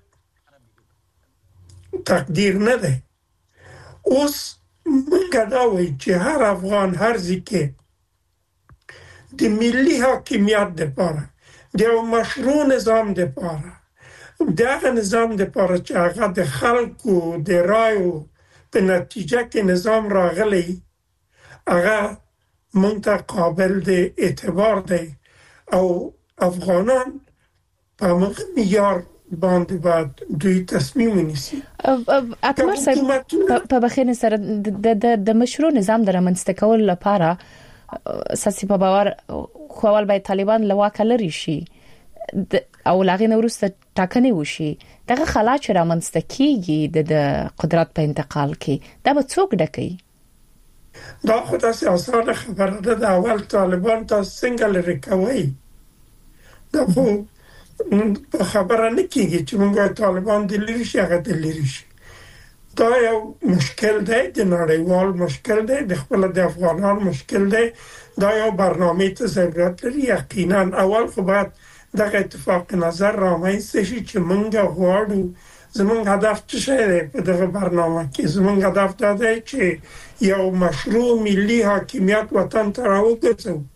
تقدیر نه دی اوس موږ دا وایو چې هر افغان هر ځکه د ملي حاکمیت لپاره د مشروع نظام لپاره دغه نظام لپاره چې هغه د خلکو د رایو په نتیجه کې نظام راغلی هغه مونږ قابل د اعتبار دی او افغانان په معیار باندې بعد دوی تصمیم ونیسي. اتمر صاحب په بخینه سره د د مشروع نظام د رامنځته کولو لپاره ساسي په باور خوال باید طالبان لواک لري شي او لاغې نورسته ټاکنې وشي دغه خلا چې رامنځته کیږي د قدرت په انتقال کې دا به څوک ډکې دا خو تاسو اسانه خبره ده د اول طالبان تاسو څنګه لري کوي دا خو خبره نه کیږي چې موږ طالبان د لری شي هغه د لری شي دا یو مشکل دی د نړیوال مشکل دی د خپل د افغانان مشکل دی دا یو برنامه ته ضرورت لري یقینا اول خو باید دغه اتفاق نظر رامنځته شي چې موږ غواړو زموږ هدف څه شی دی په دغه برنامه کې زموږ هدف دا دی چې یو مشروع ملي حاکمیت وطن ته راوګرځو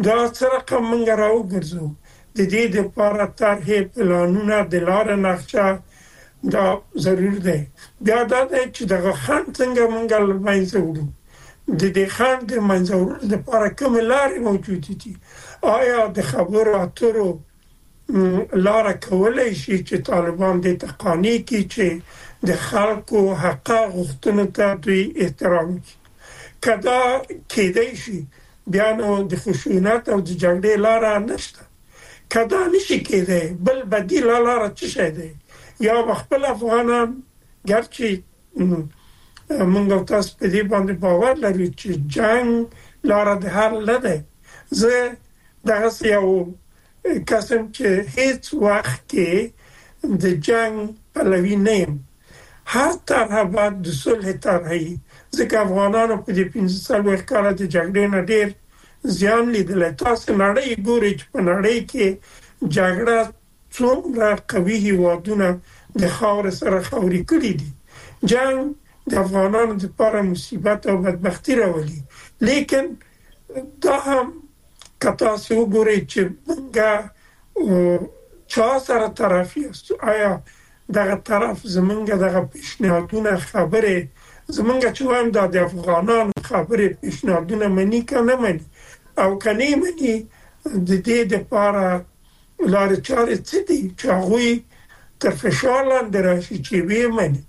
دا سره کومنګ راو ګرځو د دې لپاره طرحې پلانونه د لار نقشه دا ضرور دی. بیا دا چې دغه خان څنګه مونږ لمنځه وړو، د دې خان د منځه وړلو لپاره کوم لارې موجود دي. آیا د خبرو اترو لار کولای شي چې طالبان د تقانی کې چې د خلکو حق غوښتنو ته دوی احترام کوي؟ کدا کېدای شي بیا نو د خشونت او د جګړې لار نشته. کدا نشي کېدای بل بدیل لار څه شي دی؟ یا خپل افغانان ګرچې موږ تاسو په دې باندې باور لرو چې جنگ لار د حل نه ده. زه دغه یو قسم چې هیڅ وخت کې د جنگ پلوی نه یم. هر طرح باید د صلح طرحي، ځکه افغانانو په دې پنځه څلوېښت کاله د جګړې نه ډېر زیان لیدلی. تاسو نړۍ ګورئ چې په نړۍ کې جګړه څومره قوي هیوادونه د خاورې سره خاورې کړي دي. جنگ د افغانانو لپاره مصیبت او بدبختی راولي. لیکن دا هم که تاسو وګورئ چې موږ چا سره طرف یاستو، آیا دغه طرف زمونږ دغه پیشنهادونه خبرې زمونږ چې وایم دا د افغانانو خبرې پیشنهادونه مني که نه مني، او که نه مني د دې لپاره لارې چارې څه دي چې هغوی تر فشار لاندې راشي چې ویې مني.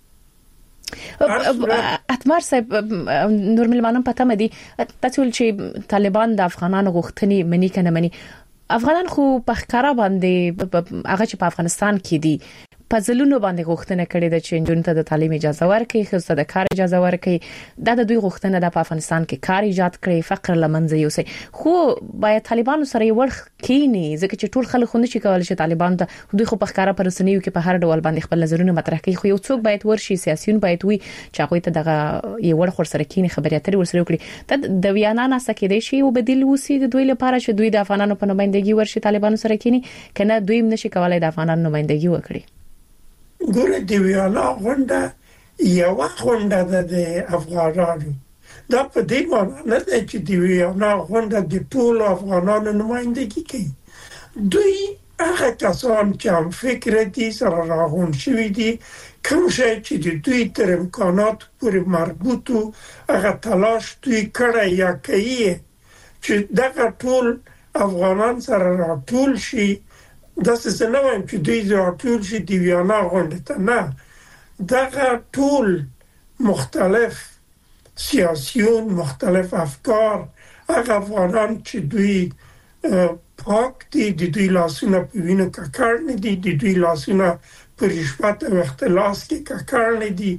اتمر صاحب نور ملمانم پته مدي تاسو چې طالبان د افغانانو غوښتنې مني کنه مني، افغانان خو په ښکارا باندې هغه چې په افغانستان کې دي په ځلونو باندې غوښتنه کړې ده چې جنونو ته د تعلیم اجازه ورکړي، خصوصا د کار اجازه ورکړي. دا د دوی غوښتنه ده په افغانستان کې کار ایجاد کړي، فقر لمنځه یوسي. خو باید طالبانو سره یو ورخ کینی، ځکه چې ټول خلک خو نشي کولای چې طالبان ته دوی خو په ښکارا پرسنیو کې په هر ډول باندې خپل نظرونه مطرح کوي. خو یو څوک باید ورشي، سیاسيون باید وي چې هغه ته دغه یو ورخ سره کینی خبرې اترې ورسره وکړي. د ویانا ناسه کې دی شي او بدیل وسی د دوی لپاره چې دوی د افغانانو په نمائندګي ورشي طالبانو سره کینی، کنه دوی نشي کولای د افغانانو نمائندګي وکړي. ګوره د ویانا غونډه یو غونډه ده د افغانانو. دا په دې معنی نه ده چې د ویانا غونډه د ټول افغانانو نمائندګي کوي. دوی هغه کسان چې هم فکر دي سره راغون شوي دي، کوم شی چې د دوی تر امکانات پورې مربوطو هغه تلاش دوی کړی یا کوي چې دغه ټول افغانان سره راټول شي. دا څه نه وایم چې دوی راټول شي د ویانا غونډه ته، نه، دغه ټول مختلف سیاسيون، مختلف افکار، هغه افغانان چې دوی پاک دي، د دوی لاسونه په وینو ککړ نه دي، د دوی لاسونه په رشوت او اختلاس کې ککړ نه دي،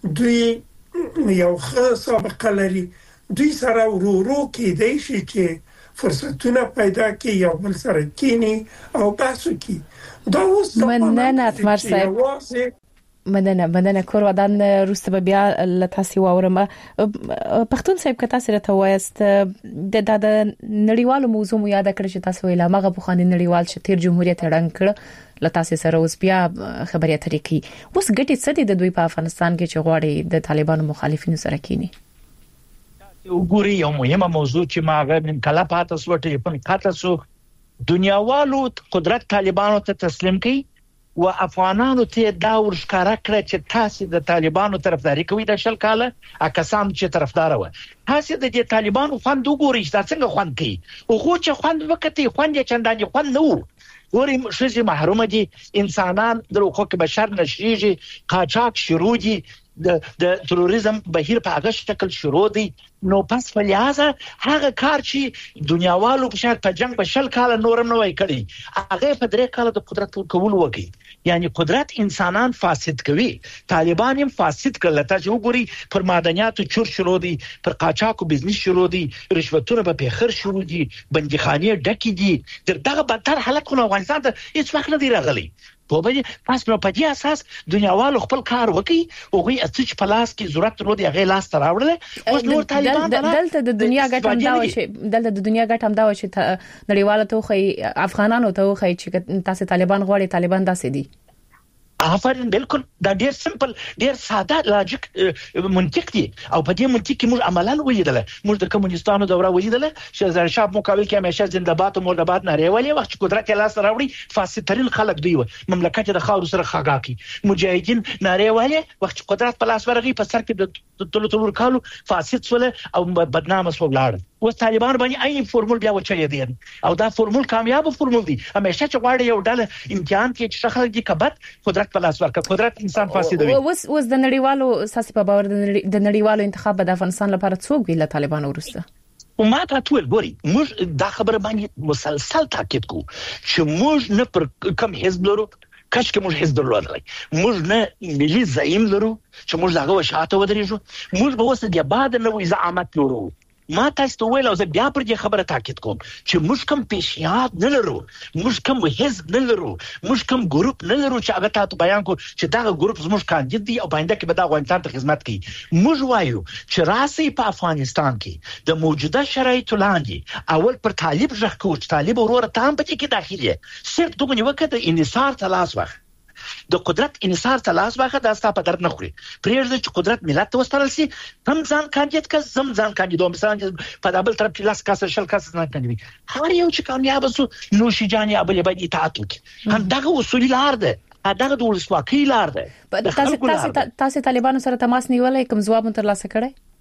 دوی یو ښه سابقه لري، دوی سره ورو ورو کېدای شي چې فرصتونه پیدا کی یا بل سره کینی او بحثو کی. دا اوس مننه اتمر صاحب، مننه مننه کور ودان روسته بیا لتاسي واورم. پښتون صاحب کته سره ته وایست د د نړیوالو موضوع مو یاد کړی چې تاسو ویل هغه په خاني نړیوال چې تیر جمهوریت رنګ کړ لتاسي سره اوس بیا خبرې اترې کی. اوس ګټي څه دي د دوی په افغانستان کې چې غواړي د طالبانو مخالفینو سره کینی؟ وګوري یو مهمه موضوع چې ما غو من کله پاتې سو ټلیفون کاته سو دنیاوالو قدرت طالبانو ته تسلیم کړي او افغانانو ته دا ورښکارا کړ چې تاسو د طالبانو طرفداري کوي د شل کاله اکسان چې طرفدار و تاسو د طالبانو خوند وګورئ چې څنګه خوند کوي او خو چې خوند وکړي خوند یې چندانې خوند نه وو. ګوري شې محروم دي انسانان د حقوق بشر نشریږي، قاچاق شروع دي، د د تروریزم بهیر په هغه شکل شروع دي. نو پس فلیازه هغه کار چې دنیاوالو په شان په جنگ په شل کال نورم نه وای کړی هغه په درې کال د قدرت کول وکي. یعنی قدرت انسانان فاسد کوي، طالبان هم فاسد کړل. تاسو وګورئ پر معدنیاتو چور شروع دي، پر قاچاقو بزنس شروع دي، رشوتونه په پیخر شروع دي، بندخانې ډکې دي. دغه بدتر حالت خو افغانستان ته هیڅ وخت نه دی راغلی. په دې پاس په دې اساس دنیاوالو خپل کار وکي او غي اڅچ پلاس کې ضرورت ورو دی هغه لاس تراوړل. اوس نور طالبان دلته د دنیا ګټم دا و چې دلته د دنیا ګټم دا و چې نړیواله ته خو افغانانو ته خو چې تاسو طالبان غواړي طالبان داسې دي. آفرین بالکل دا ډیر سمپل ډیر ساده لاجیک منطق دی او په دې منطق کې موږ عملاً ولیدل موږ د کمونستانو دوره ولیدل چې زر شاه مقابل کې همیشه زنده‌باد او مرده‌باد ناره ویلې وخت چې قدرت لاس راوړي فاسدترین خلک دی مملکت د خاور سره خاګاکی مجاهدین ناره ویلې وخت چې قدرت په لاس ورغی په سر کې د تلو تلو کالو فاسد سول او بدنامه سو لاړ و طالبان باندې اي فورمول بیا وچي دي او دا فورمول کامیاب فورمول دی همیشه چې غواړي یو ډله امتحان کې چې خلک دي کبد قدرت په لاس ورکړي قدرت انسان فاسدوي اوس اوس د نړیوالو ساسي په باور د نړیوالو انتخاب د افغانستان لپاره څوک ویل طالبان ورسته او ما ته ټول ګوري موږ دا خبره باندې مسلسل تاکید کوو چې موږ نه پر کم حزب لرو کاش کې موږ حزب درلودلای موږ نه ملي زعیم لرو چې موږ دغه وشاته ودرېږو موږ به اوس د بعد نه وي زعامت لرو ما تاسو ته ویل او زه بیا پر دې خبره تاکید کوم چې موږ کوم پیشنهاد نه لرو موږ کوم حزب نه لرو موږ کوم ګروپ نه لرو چې هغه تاسو بیان کو چې دا ګروپ زموږ کاندید دی او باندې کې به دا افغانستان ته خدمت کوي موږ وایو چې راسي په افغانستان کې د موجوده شرایطو لاندې اول پر طالب ځخ کو چې طالب ورور تام پکې کې داخلي صرف دغه نیوکه د انحصار تلاش وخت د قدرت انحصار تلاش واخه د استا په درد نه خوري پرېږده چې قدرت ملت ته وسترل سي هم ځان کاندید کا زم ځان کاندیدوم مثلا په دابل طرف کې لاس کاسه شل کاسه نه کاندید هر یو چې کامیاب سو نو شي جاني ابل باید اطاعت وکړي هم دغه اصول لار ده دغه د ولسواکۍ لار ده تاسو تاسو طالبانو سره تماس نیولای کوم ځواب تر لاسه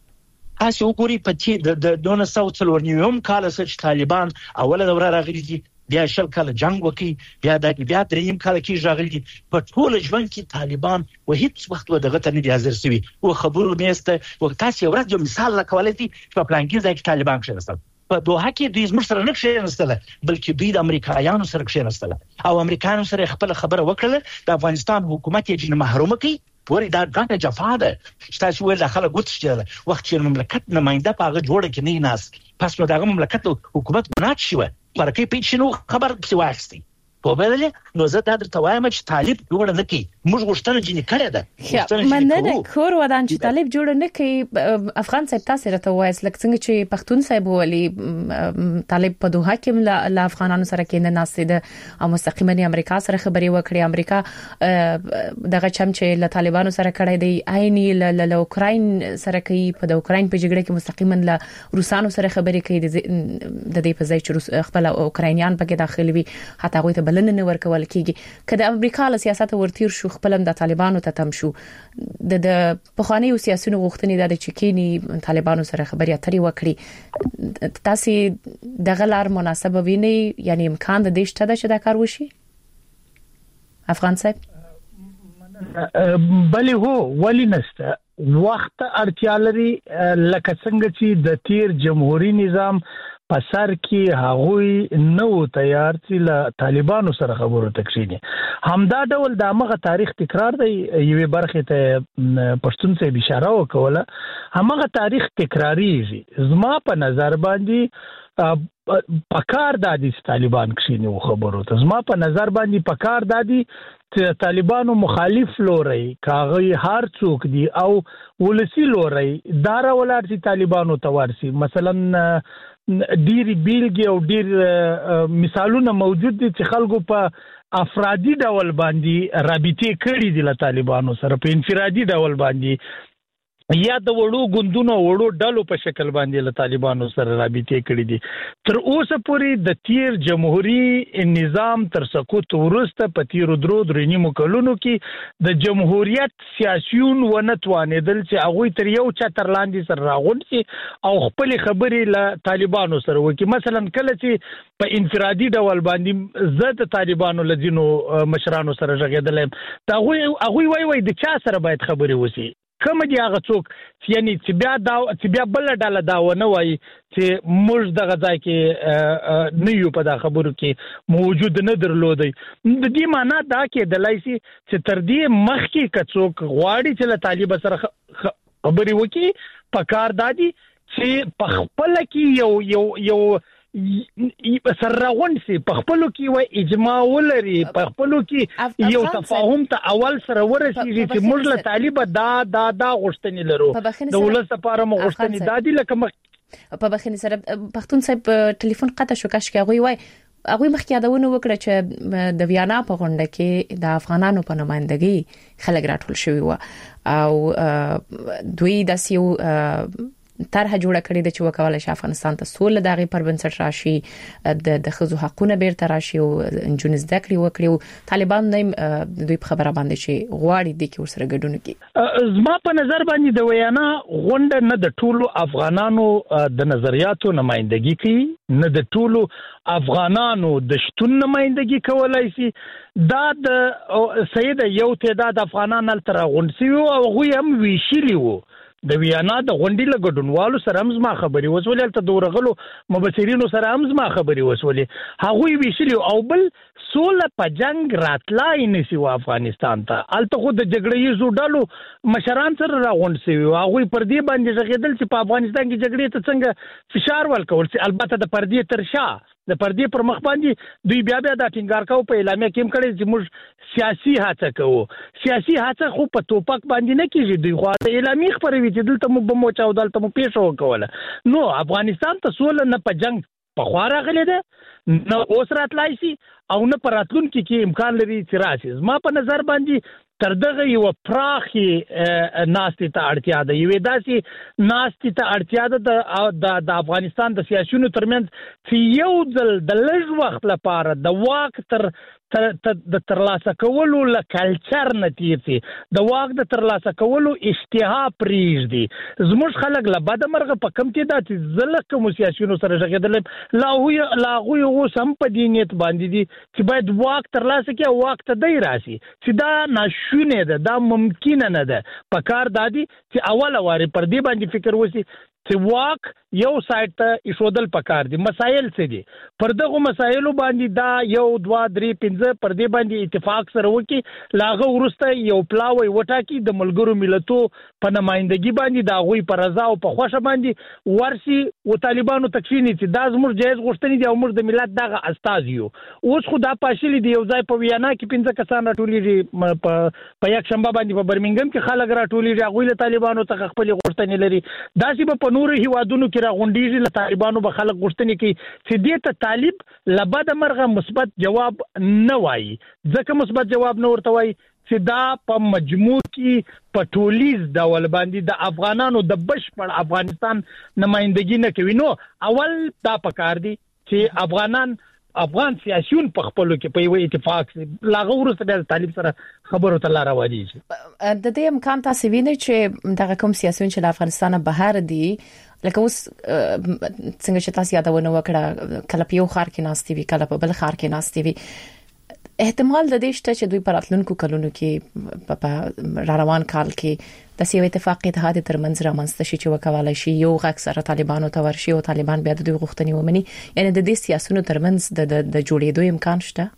کړی تاسو وګورئ په چې د دونه ساوث څلورنیوم کال سره طالبان اوله دوره راغلي دي بیا شل کال جنگ وکي بیا د بیا دریم کال کې راغلي دي په ټول ژوند کې طالبان و هیڅ وخت و دغه ته نه دي حاضر شوي او خبرو میسته و تاسو ورځ یو مثال لکولای دي په پلان کې ځکه طالبان کېناستل په دوه کې دوی زموږ سره نه کېناستل بلکې دوی د امریکایانو سره کېناستل او امریکایانو سره خپل خبره وکړه د افغانستان حکومت یې جن محروم کړي پوری دا ګټه جفا ده چې تاسو ول داخله ګوت شته وخت چې مملکت نماینده پاغه جوړه کې نه ناس پس نو دغه مملکت حکومت بنات شوه ورکه پیښنو خبر څه واخستي په بدل نو زه دا درته وایم چې طالب جوړ نه کی موږ غوښتنه جنې کړې ده مننه کور ودان چې طالب جوړ نه کی افغان صاحب تاسو راته وایس لکه څنګه چې پښتون صاحب ولي طالب په دوه کې له افغانانو سره کې نه ناسیده او مستقیما امریکا سره خبري وکړي امریکا دغه چم چې له طالبانو سره کړی دی عیني له اوکراین سره کوي په د اوکراین په جګړه کې مستقیما له روسانو سره خبري کوي د دې په ځای چې خپل اوکراینیان پکې داخلي وي حتی هغه ته بلنه نه ورکول کیږي کله امریکا له سیاست ورتیر شو خپلم د طالبانو ته تم شو د د پخوانی سیاسيونو غوښتنې د چکینی طالبانو سره خبري اترې وکړي تاسو د غلار مناسبه ویني یعنی امکان د دې شته چې دا کار وشي افغان صاحب بلې هو ولی نسته وخت اړتیا لري لکه څنګه چې د تیر جمهوریت نظام په سر کې هغوی نو تیار چې له طالبانو سره خبرو تکشینی همدا ډول د هغه تاریخ تکرار دی یوه برخه ته پښتون څخه اشاره وکوله هغه تاریخ تکراریږي زما په نظر باندې پکار دادی طالبان کښینی خبرو ته زما په نظر باندې پکار دادی چې طالبانو مخالف لوري کاغي هر څوک دی او ولسی لوري دارا ولر چې طالبانو توارسي مثلا ډیر بیلګي او ډیر مثالونه موجود دي چې خلکو په افرادي ډول باندې رابطه کړې دي له طالبانو سره په انفرادي ډول باندې یا د وړو غوندونو وړو ډلو په شکل باندې له طالبانو سره رابطه کړې دي تر اوسه پورې د تیر جمهوریت نظام تر سقوط ورسته په تیر درو درې نیمو کلونو کې د جمهوریت سیاسيون ونتوانېدل چې هغه تر یو چتر لاندې سره راغون شي او خپل خبرې له طالبانو سره وکي مثلا کله چې په انفرادي ډول باندې زه د طالبانو لدینو مشرانو سره ژغېدل دا هغه هغه وای وای د چا سره باید خبرې وسی کوم دی هغه څوک یعنی چې بیا دا چې بیا بل ډاله دا ونه وای چې موږ دغه ځای کې نه یو په دا خبرو کې موجود نه درلودي د دې معنی دا کې د لایسي چې تر دې مخکې کڅوک غواړي چې له طالب سره خبرې وکړي په کار دادي چې په خپل کې یو یو یو سرغون سي په خپلو کې و اجماع ولري په خپلو کې یو تفاهم ته اول سره ورسیږي چې موږ له طالب دا دا دا غوښتنې لرو د ولس لپاره مو غوښتنې دادي لکه په بخښنې سره پښتون صاحب ټلیفون قطع شو کاش کې غوي وای هغه مخکې یادونه وکړه چې د ویانا په غونډه کې د افغانانو په نمائندګي خلک راټول شوي و او دوی د سیو طرح جوړه کړې د چې وکولای شي افغانستان ته سول دغه پر بنسټ راشي د د خزو حقونه بیرته راشي او انجونز دکړي وکړي طالبان نه دوی په خبره باندې شي غواړي د کې ورسره ګډون کوي زما په نظر باندې د ویانا غونډه نه د ټولو افغانانو د نظریاتو نمائندګي کوي نه د ټولو افغانانو د شتون نمائندګي کولای شي دا د سید یو تعداد افغانان تر غونډسي او غوي هم ویشلی وو د ویانا د غونډې له ګډونوالو سره هم زما خبرې وسولې ته دورغلو مبصرینو سره هم زما خبرې وسولې هغه ویشلی او بل سول په جنگ راتلای نسی و افغانستان ته الته خو د جګړې زو ډالو مشران سره راغونډ سي هغه پر دې باندې ژغېدل چې په افغانستان کې جګړې ته څنګه فشار ورکول سي البته د پردې ترشا د پردې پر مخ باندې دوی بیا بیا د ټینګار کاو په اعلامیه کې هم کړی چې موږ سیاسي هڅه کوو سیاسي هڅه خو په توپک باندې نه کیږي دوی خو د اعلامیه خبرې چې دلته مو بمو چاو دلته مو پیښ وکوله نو افغانستان ته سول نه په جنگ په خوا راغلی ده نو اوس راتلای شي او نه پراتلون کې کې امکان لري چې راشي زما په نظر باندې تر دغه یو پراخي ناستې ته اړتیا ده یوه داسې ناستې ته اړتیا ده د افغانستان د سیاسيونو ترمنځ چې یو ځل د لږ وخت لپاره د واک تر د ترلاسه کولو له کلچر نتیجه د واک د ترلاسه کولو اشتها پریږدي زموږ خلک له بده مرغه په کم کې د ځل کوم سیاسيونو سره ژغېدل لا هو لا هو سم په دینیت باندې دي چې باید واک ترلاسه کړي واک ته دی راسي چې دا ناشونه ده دا ممکن نه ده په کار دادي چې اوله واره پر دې باندې فکر وسی چې واک یو سایت ته ایشودل پکار دي مسایل څه دي پر دغه مسایلو باندې دا یو دوا درې پنځه پر دې باندې اتفاق سره وکي لاغه ورسته یو پلاوي وټاکي د ملګرو ملتو په نمائندګي باندې دا غوي پر رضا او په خوښه باندې ورسي او طالبانو تکفینی چې دا زموږ جایز غوښتنې دي او موږ د ملت دغه استاد یو اوس خو دا پاشلی دی یو ځای په ویانا کې پنځه کسان راټولېږي په په یک شنبه باندې په برمنګم کې خلک راټولېږي غوي له طالبانو څخه خپل غوښتنې لري دا چې په نور هیوادونو کې راغونډېږي له طالبانو به خلک غوښتنې کوي چې دې ته طالب لبد مرغه مثبت جواب نه وایي ځکه مثبت جواب نه ورته وایي چې دا په مجموع کې په ټولیز ډول باندې د افغانانو د بشپړ افغانستان نمائندګي نه کوي نو اول دا پکار دي چې افغانان افغان سیاسيون په خپلو کې په یو اتفاق لاغه ورسره د طالب سره خبرو ته لار وایي د دې امکان تاسو وینئ چې دغه کوم سیاسيون چې د افغانستان بهر دي لکه اوس څنګه چې تاسو یادونه وکړه کله په یو خار کې ناستي وي کله په بل خار کې ناستي وي احتمال د دې شته چې دوی پر اتلونکو کلونو کې په را روان کال کې د سیو اتفاق اتحاد ترمنځ رامنځته شي چې وکولای شي یو غږ سره طالبانو ته ورشي او طالبان بیا د دوی غوښتنې ومني یعنی د دې سیاسيونو ترمنځ د د جوړېدو امکان شته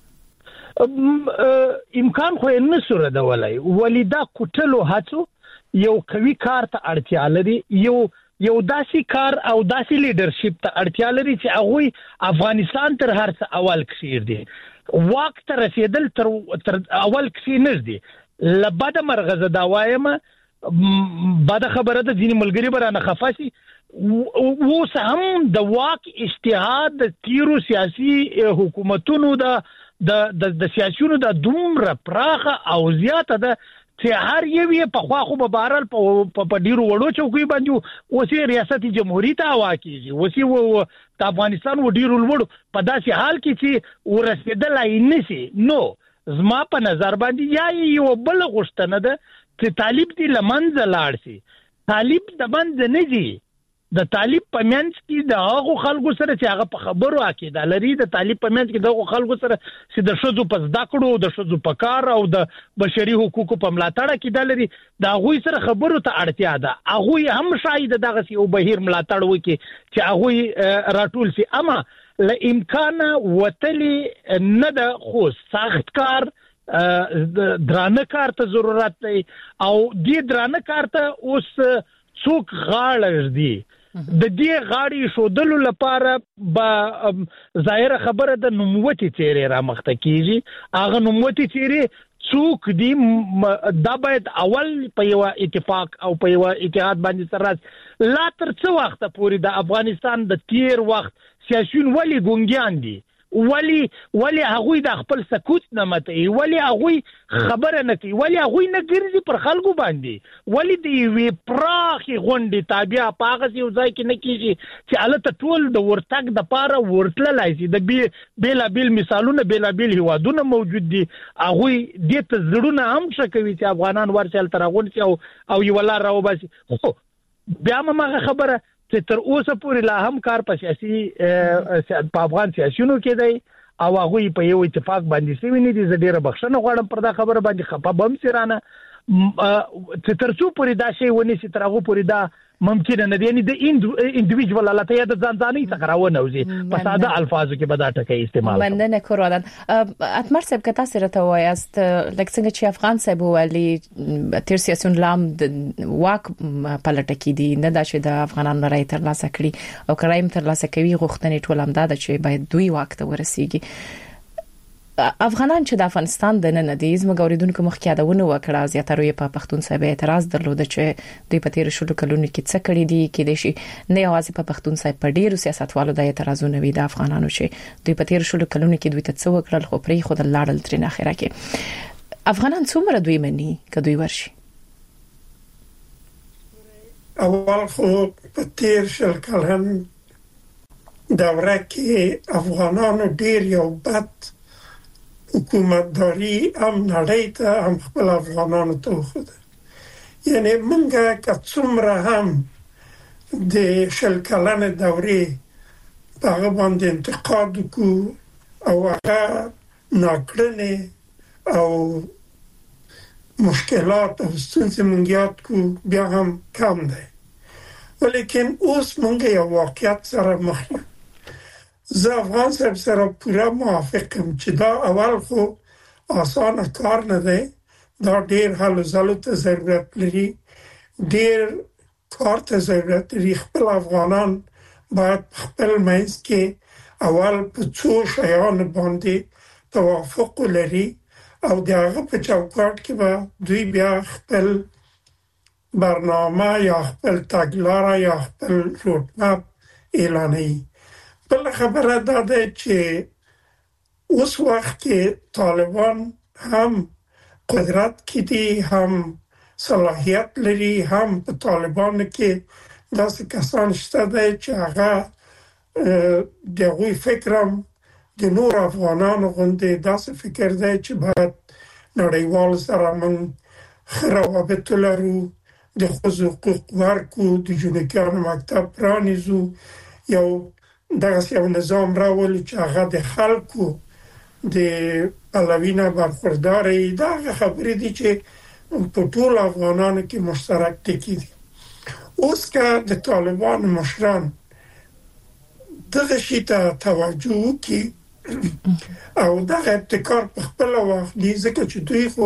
امکان خو نه سره د ولای ولیدا کوټلو هڅو یو کوي کار ته اړتیا لري یو یو داسي کار او داسي لیډرشپ ته اړتیا لري چې هغه افغانستان تر هر څه اول کشیر دي واک ته رسیدل تر تر اول کشي نږدې لبد مرغزه دا وایم بعد خبره د ځینې ملګری برانه خفاسي و سهم د واک اجتهاد د تیرو سیاسي حکومتونو د د سیاسيونو د دومره پراخه او زیاته ده چې هر یو په خوا خو به بهرال په ډیرو وړو چوکۍ باندې اوسې ریاست جمهوریت ته واکېږي اوسې د افغانستان و ډیرو وړو په داسې حال کې چې ورسېدلای نشي نو زما په نظر باندې یا یو بل غوښتنه ده چې طالب دې لمنځه لاړ شي طالب د منځ نه دی د طالب په منځ کې د هغو خلکو سره چې هغه په خبرو عقیده لري د طالب په منځ کې د هغو خلکو سره چې د شذو په زده کړو د شذو په کار او د بشري حقوقو په ملاتړ عقیده لري د هغه سره خبرو ته اړتیا ده هغه هم شاید دغه یو بهیر ملاتړ وکي چې هغه راټول شي اما له امکان وتلی نه د خو سخت کار درانه کار ته ضرورت دی او دې درانه کار ته اوس څوک غاړه دی د دې غاړي شودلو لپاره با ظاهر خبره د نوموتي چیرې را مخته کیږي هغه نوموتي چیرې څوک دی دا باید اول په یو اتفاق او په یو اتحاد باندې سره لا تر څو وخت پورې د افغانستان د تیر وخت سیاسيون ولی ګونګیان دي ولی ولی هغه د خپل سکوت نه متي ولی هغه خبره نه کوي ولی هغه نه ګرځي پر خلکو باندې ولی دی وی پراخي غونډي تابع پاغه یو ځای کې نه کیږي چې الته ټول د ورتګ د پاره ورتل لایسي د بیل بیل مثالونه بیل بیل هوادونه موجود دي هغه د ته زړونه هم شکوي چې افغانان ورچل ترغون او او یو لار راو باسي خو بیا ما خبره چې تر اوسه پورې لا هم کار په سیاسي په افغان سیاسيونو کې دی او هغه په یو اتفاق باندې سوي نه دي زه ډیره بخښنه غواړم پر دا خبره باندې خپه بم سرانه چې تر څو پورې دا شی ونی سي تر هغه پورې دا ممکن نه دی یعنی د انډیویډوال حالت یا د ځانځاني څخه راونه وزي په ساده الفاظو کې به دا ټکی استعمال کوي مننه کورودان اتمر صاحب کته سره ته وایست لکه څنګه چې افغان صاحب ویلي تیر سیاسيون لام د واک پلټ کې دي نه دا چې د افغانانو رای تر لاسه کړی او کرایم تر لاسه کوي غوښتنې ټول هم دا چې باید دوی واک ته ورسیږي افغانان چې د افغانستان د نن د زموږ اوریدونکو مخکې یادونه وکړه زیاتره یې په پښتون صاحب اعتراض درلود چې دوی په تیر شلو کلونو کې څه کړی دي کې د شي نه یوازې په پښتون صاحب په ډیرو سیاستوالو د اعتراضونه وی د افغانانو چې دوی په تیر شلو کلونو کې دوی ته څه وکړل خو پرې خود لاړل تر نه اخره کې افغانان څومره دوی مني کدوې ورشي اول خو په تیر شل کلن دوره کې افغانانو ډیر یو بد حکومتداری هم نړۍ ته هم خپل افغانانو ته خود یعنی منګه که څومره هم د شل کلن دورې هغه باندې انتقاد وکړو او هغه ناکړنې او مشکلات او ستونزې مونږ یاد کړو بیا هم کم دی ولیکن اوس مونږ یو واقعیت سره مخ یو زه افغان صاحب سره پوره موافقم چې دا اول خو آسانه کار نه دی دا ډیر حل زلو ته ضرورت لري ډیر کار ته ضرورت لري خپل افغانان باید خپل منځ کې اول په څو شیانو باندې توافق لري او دغه په چوکاټ کې به دوی بیا خپل برنامه یا خپل تګلاره یا خپل روډمپ اعلانوي بل خبره دا ده چې اوس وخت کې طالبان هم قدرت کې دي هم صلاحیت لري هم په طالبان کې داسې کسان شته دي چې هغه دغه فکرم د نور افغانانو غوندې داسې فکر دی چې باید نړیوال سره موږ روابط لرو د ښځو حقوق ورکړو د جنکیانو مکتب پرانیزو یو دغه یو نظام راولي چې هغه د خلکو د پلوینه برخورداري دغه خبرې دي چې په ټول افغانانو کې مشترک دي اوس که د طالبان مشران دغه شي ته توجه وکړي او دغه ابتکار په خپل وخت دي ځکه چې دوی خو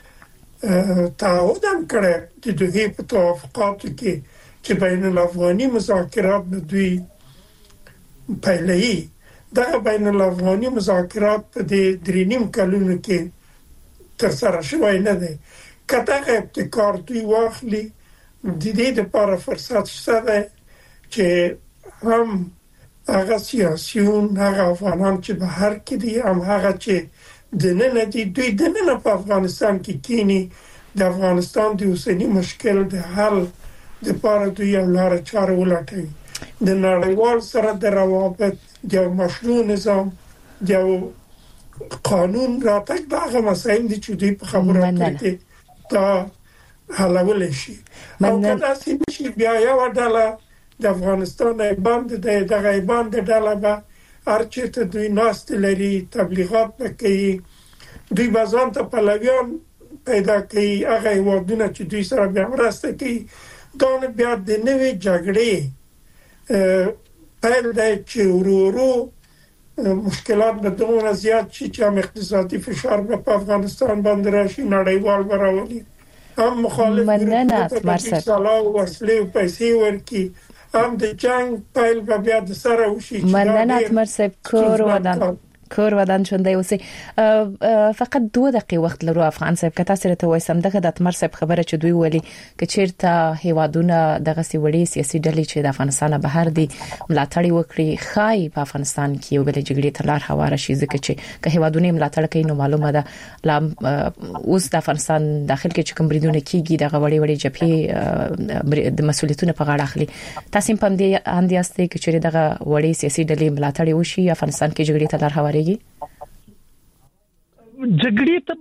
تعهد هم کړی د دوی په توافقاتو کې چې بین الافغاني مذاکرات به دوی پیلوي دا بین الافغاني مذاکرات په دې درینیم کلونو کې تر سره شوی نه دی کته ابتکار دوی واخلي د دې لپاره فرصت شته دی چې هم هغه سیاسيون هغه افغانان چې بهر کې دي هم هغه چې د نن دي دوی د نن په افغانستان کې کینی د افغانستان د اوسنی مشکل د حل لپاره دوی یو لار چاره ولټوي د نړیوال سره د روابط د مشروع نظام د قانون راتګ دغه مسایل دي چې دوی په خبرو کې تا حلول شي او کله چې شي بیا یو ډله د افغانستان باندې دغه باندې ډله به ارچته دوی ناست لري تبلیغات کوي دوی بازان ته پلویان پیدا کوي هغه ودونه چې دوی سره بیا ورسته کوي دا بیا د نوې جګړې پیل دی چې ورورو مشکلات به دومره زیات شي چې هم اقتصادي فشار به په افغانستان باندې راشي نړیوال به راولي هم مخالف ګروپونه چې سلاح وسلې او پیسې ورکړي هم د جنگ پیل به بیا د سره وشي مننه اتمر صاحب کورودان کور ودان ژوندۍ اوسئ. فقط دوه دقیقې وخت لرو افغان صاحب، کته سره ته وایسم دغه د اتمر صاحب خبره چې دوی ولي ک چیرته هیوادونه دغه سی وړي سیاسي ډلې چې د افغانستان بهر دي ملاتړ وکړي خای په افغانستان کې یو بل جګړې ته لار هواره شي، ځکه چې که هیوادونه ملاتړ کوي نو معلومه ده لا اوس د افغانستان داخل کې چې کوم بریدونه کیږي دغه وړي وړي جبهې د مسولیتونو په غاړه اخلي. تاسو په دې اندیاسته کې چې دغه وړي سیاسي ډلې ملاتړ وشي افغانستان کې جګړې ته لار هواريږي؟ جګړې ته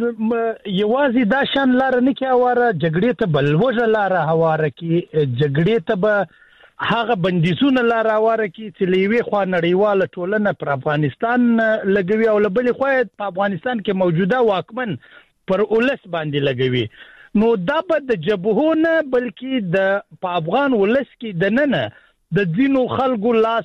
یوازې دا شان لار نه کیواره، جګړې ته بلوجه لار هواره کی، جګړې ته به هغه بندیزونه لار هواره کی چې لوي خو نړیواله ټولنه پر افغانستان لګوي او لبل خو په افغانستان کې موجوده واکمن پر ولس باندې لګوي. نو دا به د جبهونه بلکې د په افغان ولس کې د ننه د دینو خلکو لاس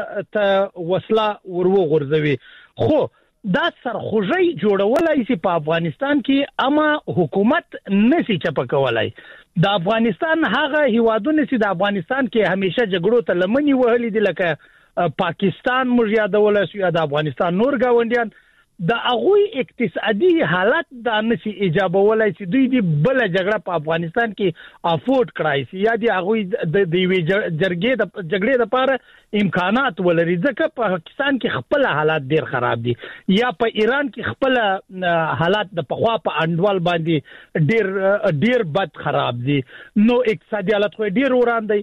ته وسله ورو غورځوي. خو دا سرخوږی جوړولای شي په افغانستان کې، اما حکومت نشي چپکولای. د افغانستان هغه هیوادونه چې د افغانستان کې همیشه جګړو ته لمنې وهلې دي لکه پاکستان موږ یادولای شو یا د افغانستان نور گاونډیان، د هغوی اقتصادي حالت د نشي ایجابولای چې دوی دی بل جګړه په افغانستان کې افورد کړای شي یا دی هغوی د دیوی جرګې د جګړې لپاره امکانات ولري، ځکه په پاکستان کې خپل حالات ډیر خراب دي یا په ایران کې خپل حالات د پخوا په انډوال باندې ډیر ډیر بد خراب دي. نو اقتصادي حالت خو ډیر وران دی.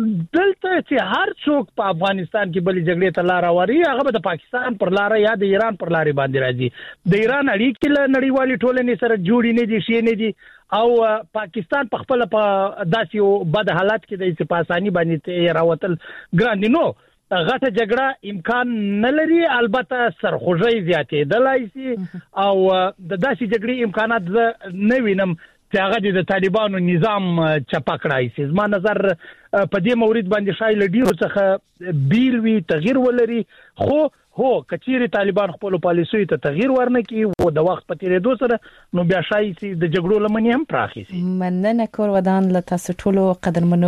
دلته چې هر څوک په افغانستان کې بلې جګړې ته لار واري هغه به د پاکستان پر لار یا د ایران پر لار باندې راځي. د ایران اړیکې له نړیوالې ټولنې سره جوړې نه دي، شي نه دي، او پاکستان په خپل په داسې یو بد حالت کې د استفاسانی باندې راوتل ګران دي. نو غټه جګړه امکان نه لري، البته سرخوږی زیاتې دلای شي او د داسې جګړې امکانات نه وینم چې هغه د طالبانو نظام چپکړای شي. زما نظر په دې مورید باندې شایل ډیرو څخه بیل وی تغییر ولري، خو هو کچيري طالبان خپل پالیسي ته تغییر ورنکي او د وخت په تیریدو سره نو بیا شای سي د جګړو لمنې هم پراخي سي. مننه کور ودان ل تاسو ټولو قدرمنو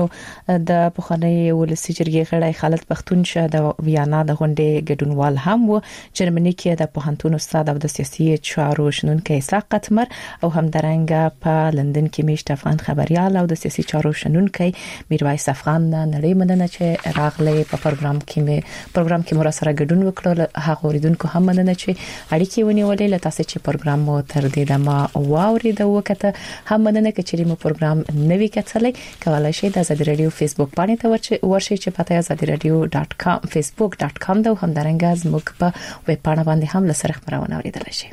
د پخوانی ولسی جرګې غړی خالد پختون شه د ویانا د غونډې ګډونوال هم و، جرمني کې د پوهنتون استاد او د سیاسي چارو شنونکو اسحاق قتمر او هم درنګ په لندن کې میشت افغان خبريال او د سیاسي چارو شنونکو میرویس افغان نړۍ مننه چې راغلي په پروګرام کې می پروګرام کې مر سره ګډون وکړ. هغه اوریدونکو هم مننه چې اړیکې ونیولې، له تاسو چې پروګرام مو تر دې دمه واورید او وکړه هم مننه چې مو پروګرام نوی کتلې کولای شئ د ازادي رادیو فیسبوک باندې ته ورشئ چې پته ازادي رادیو ډاټ کام فیسبوک ډاټ کام دا هم درنګ زموږ په ویب پاڼه باندې هم لسره خبرونه اوریدل شي.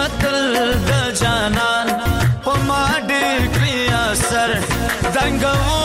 Go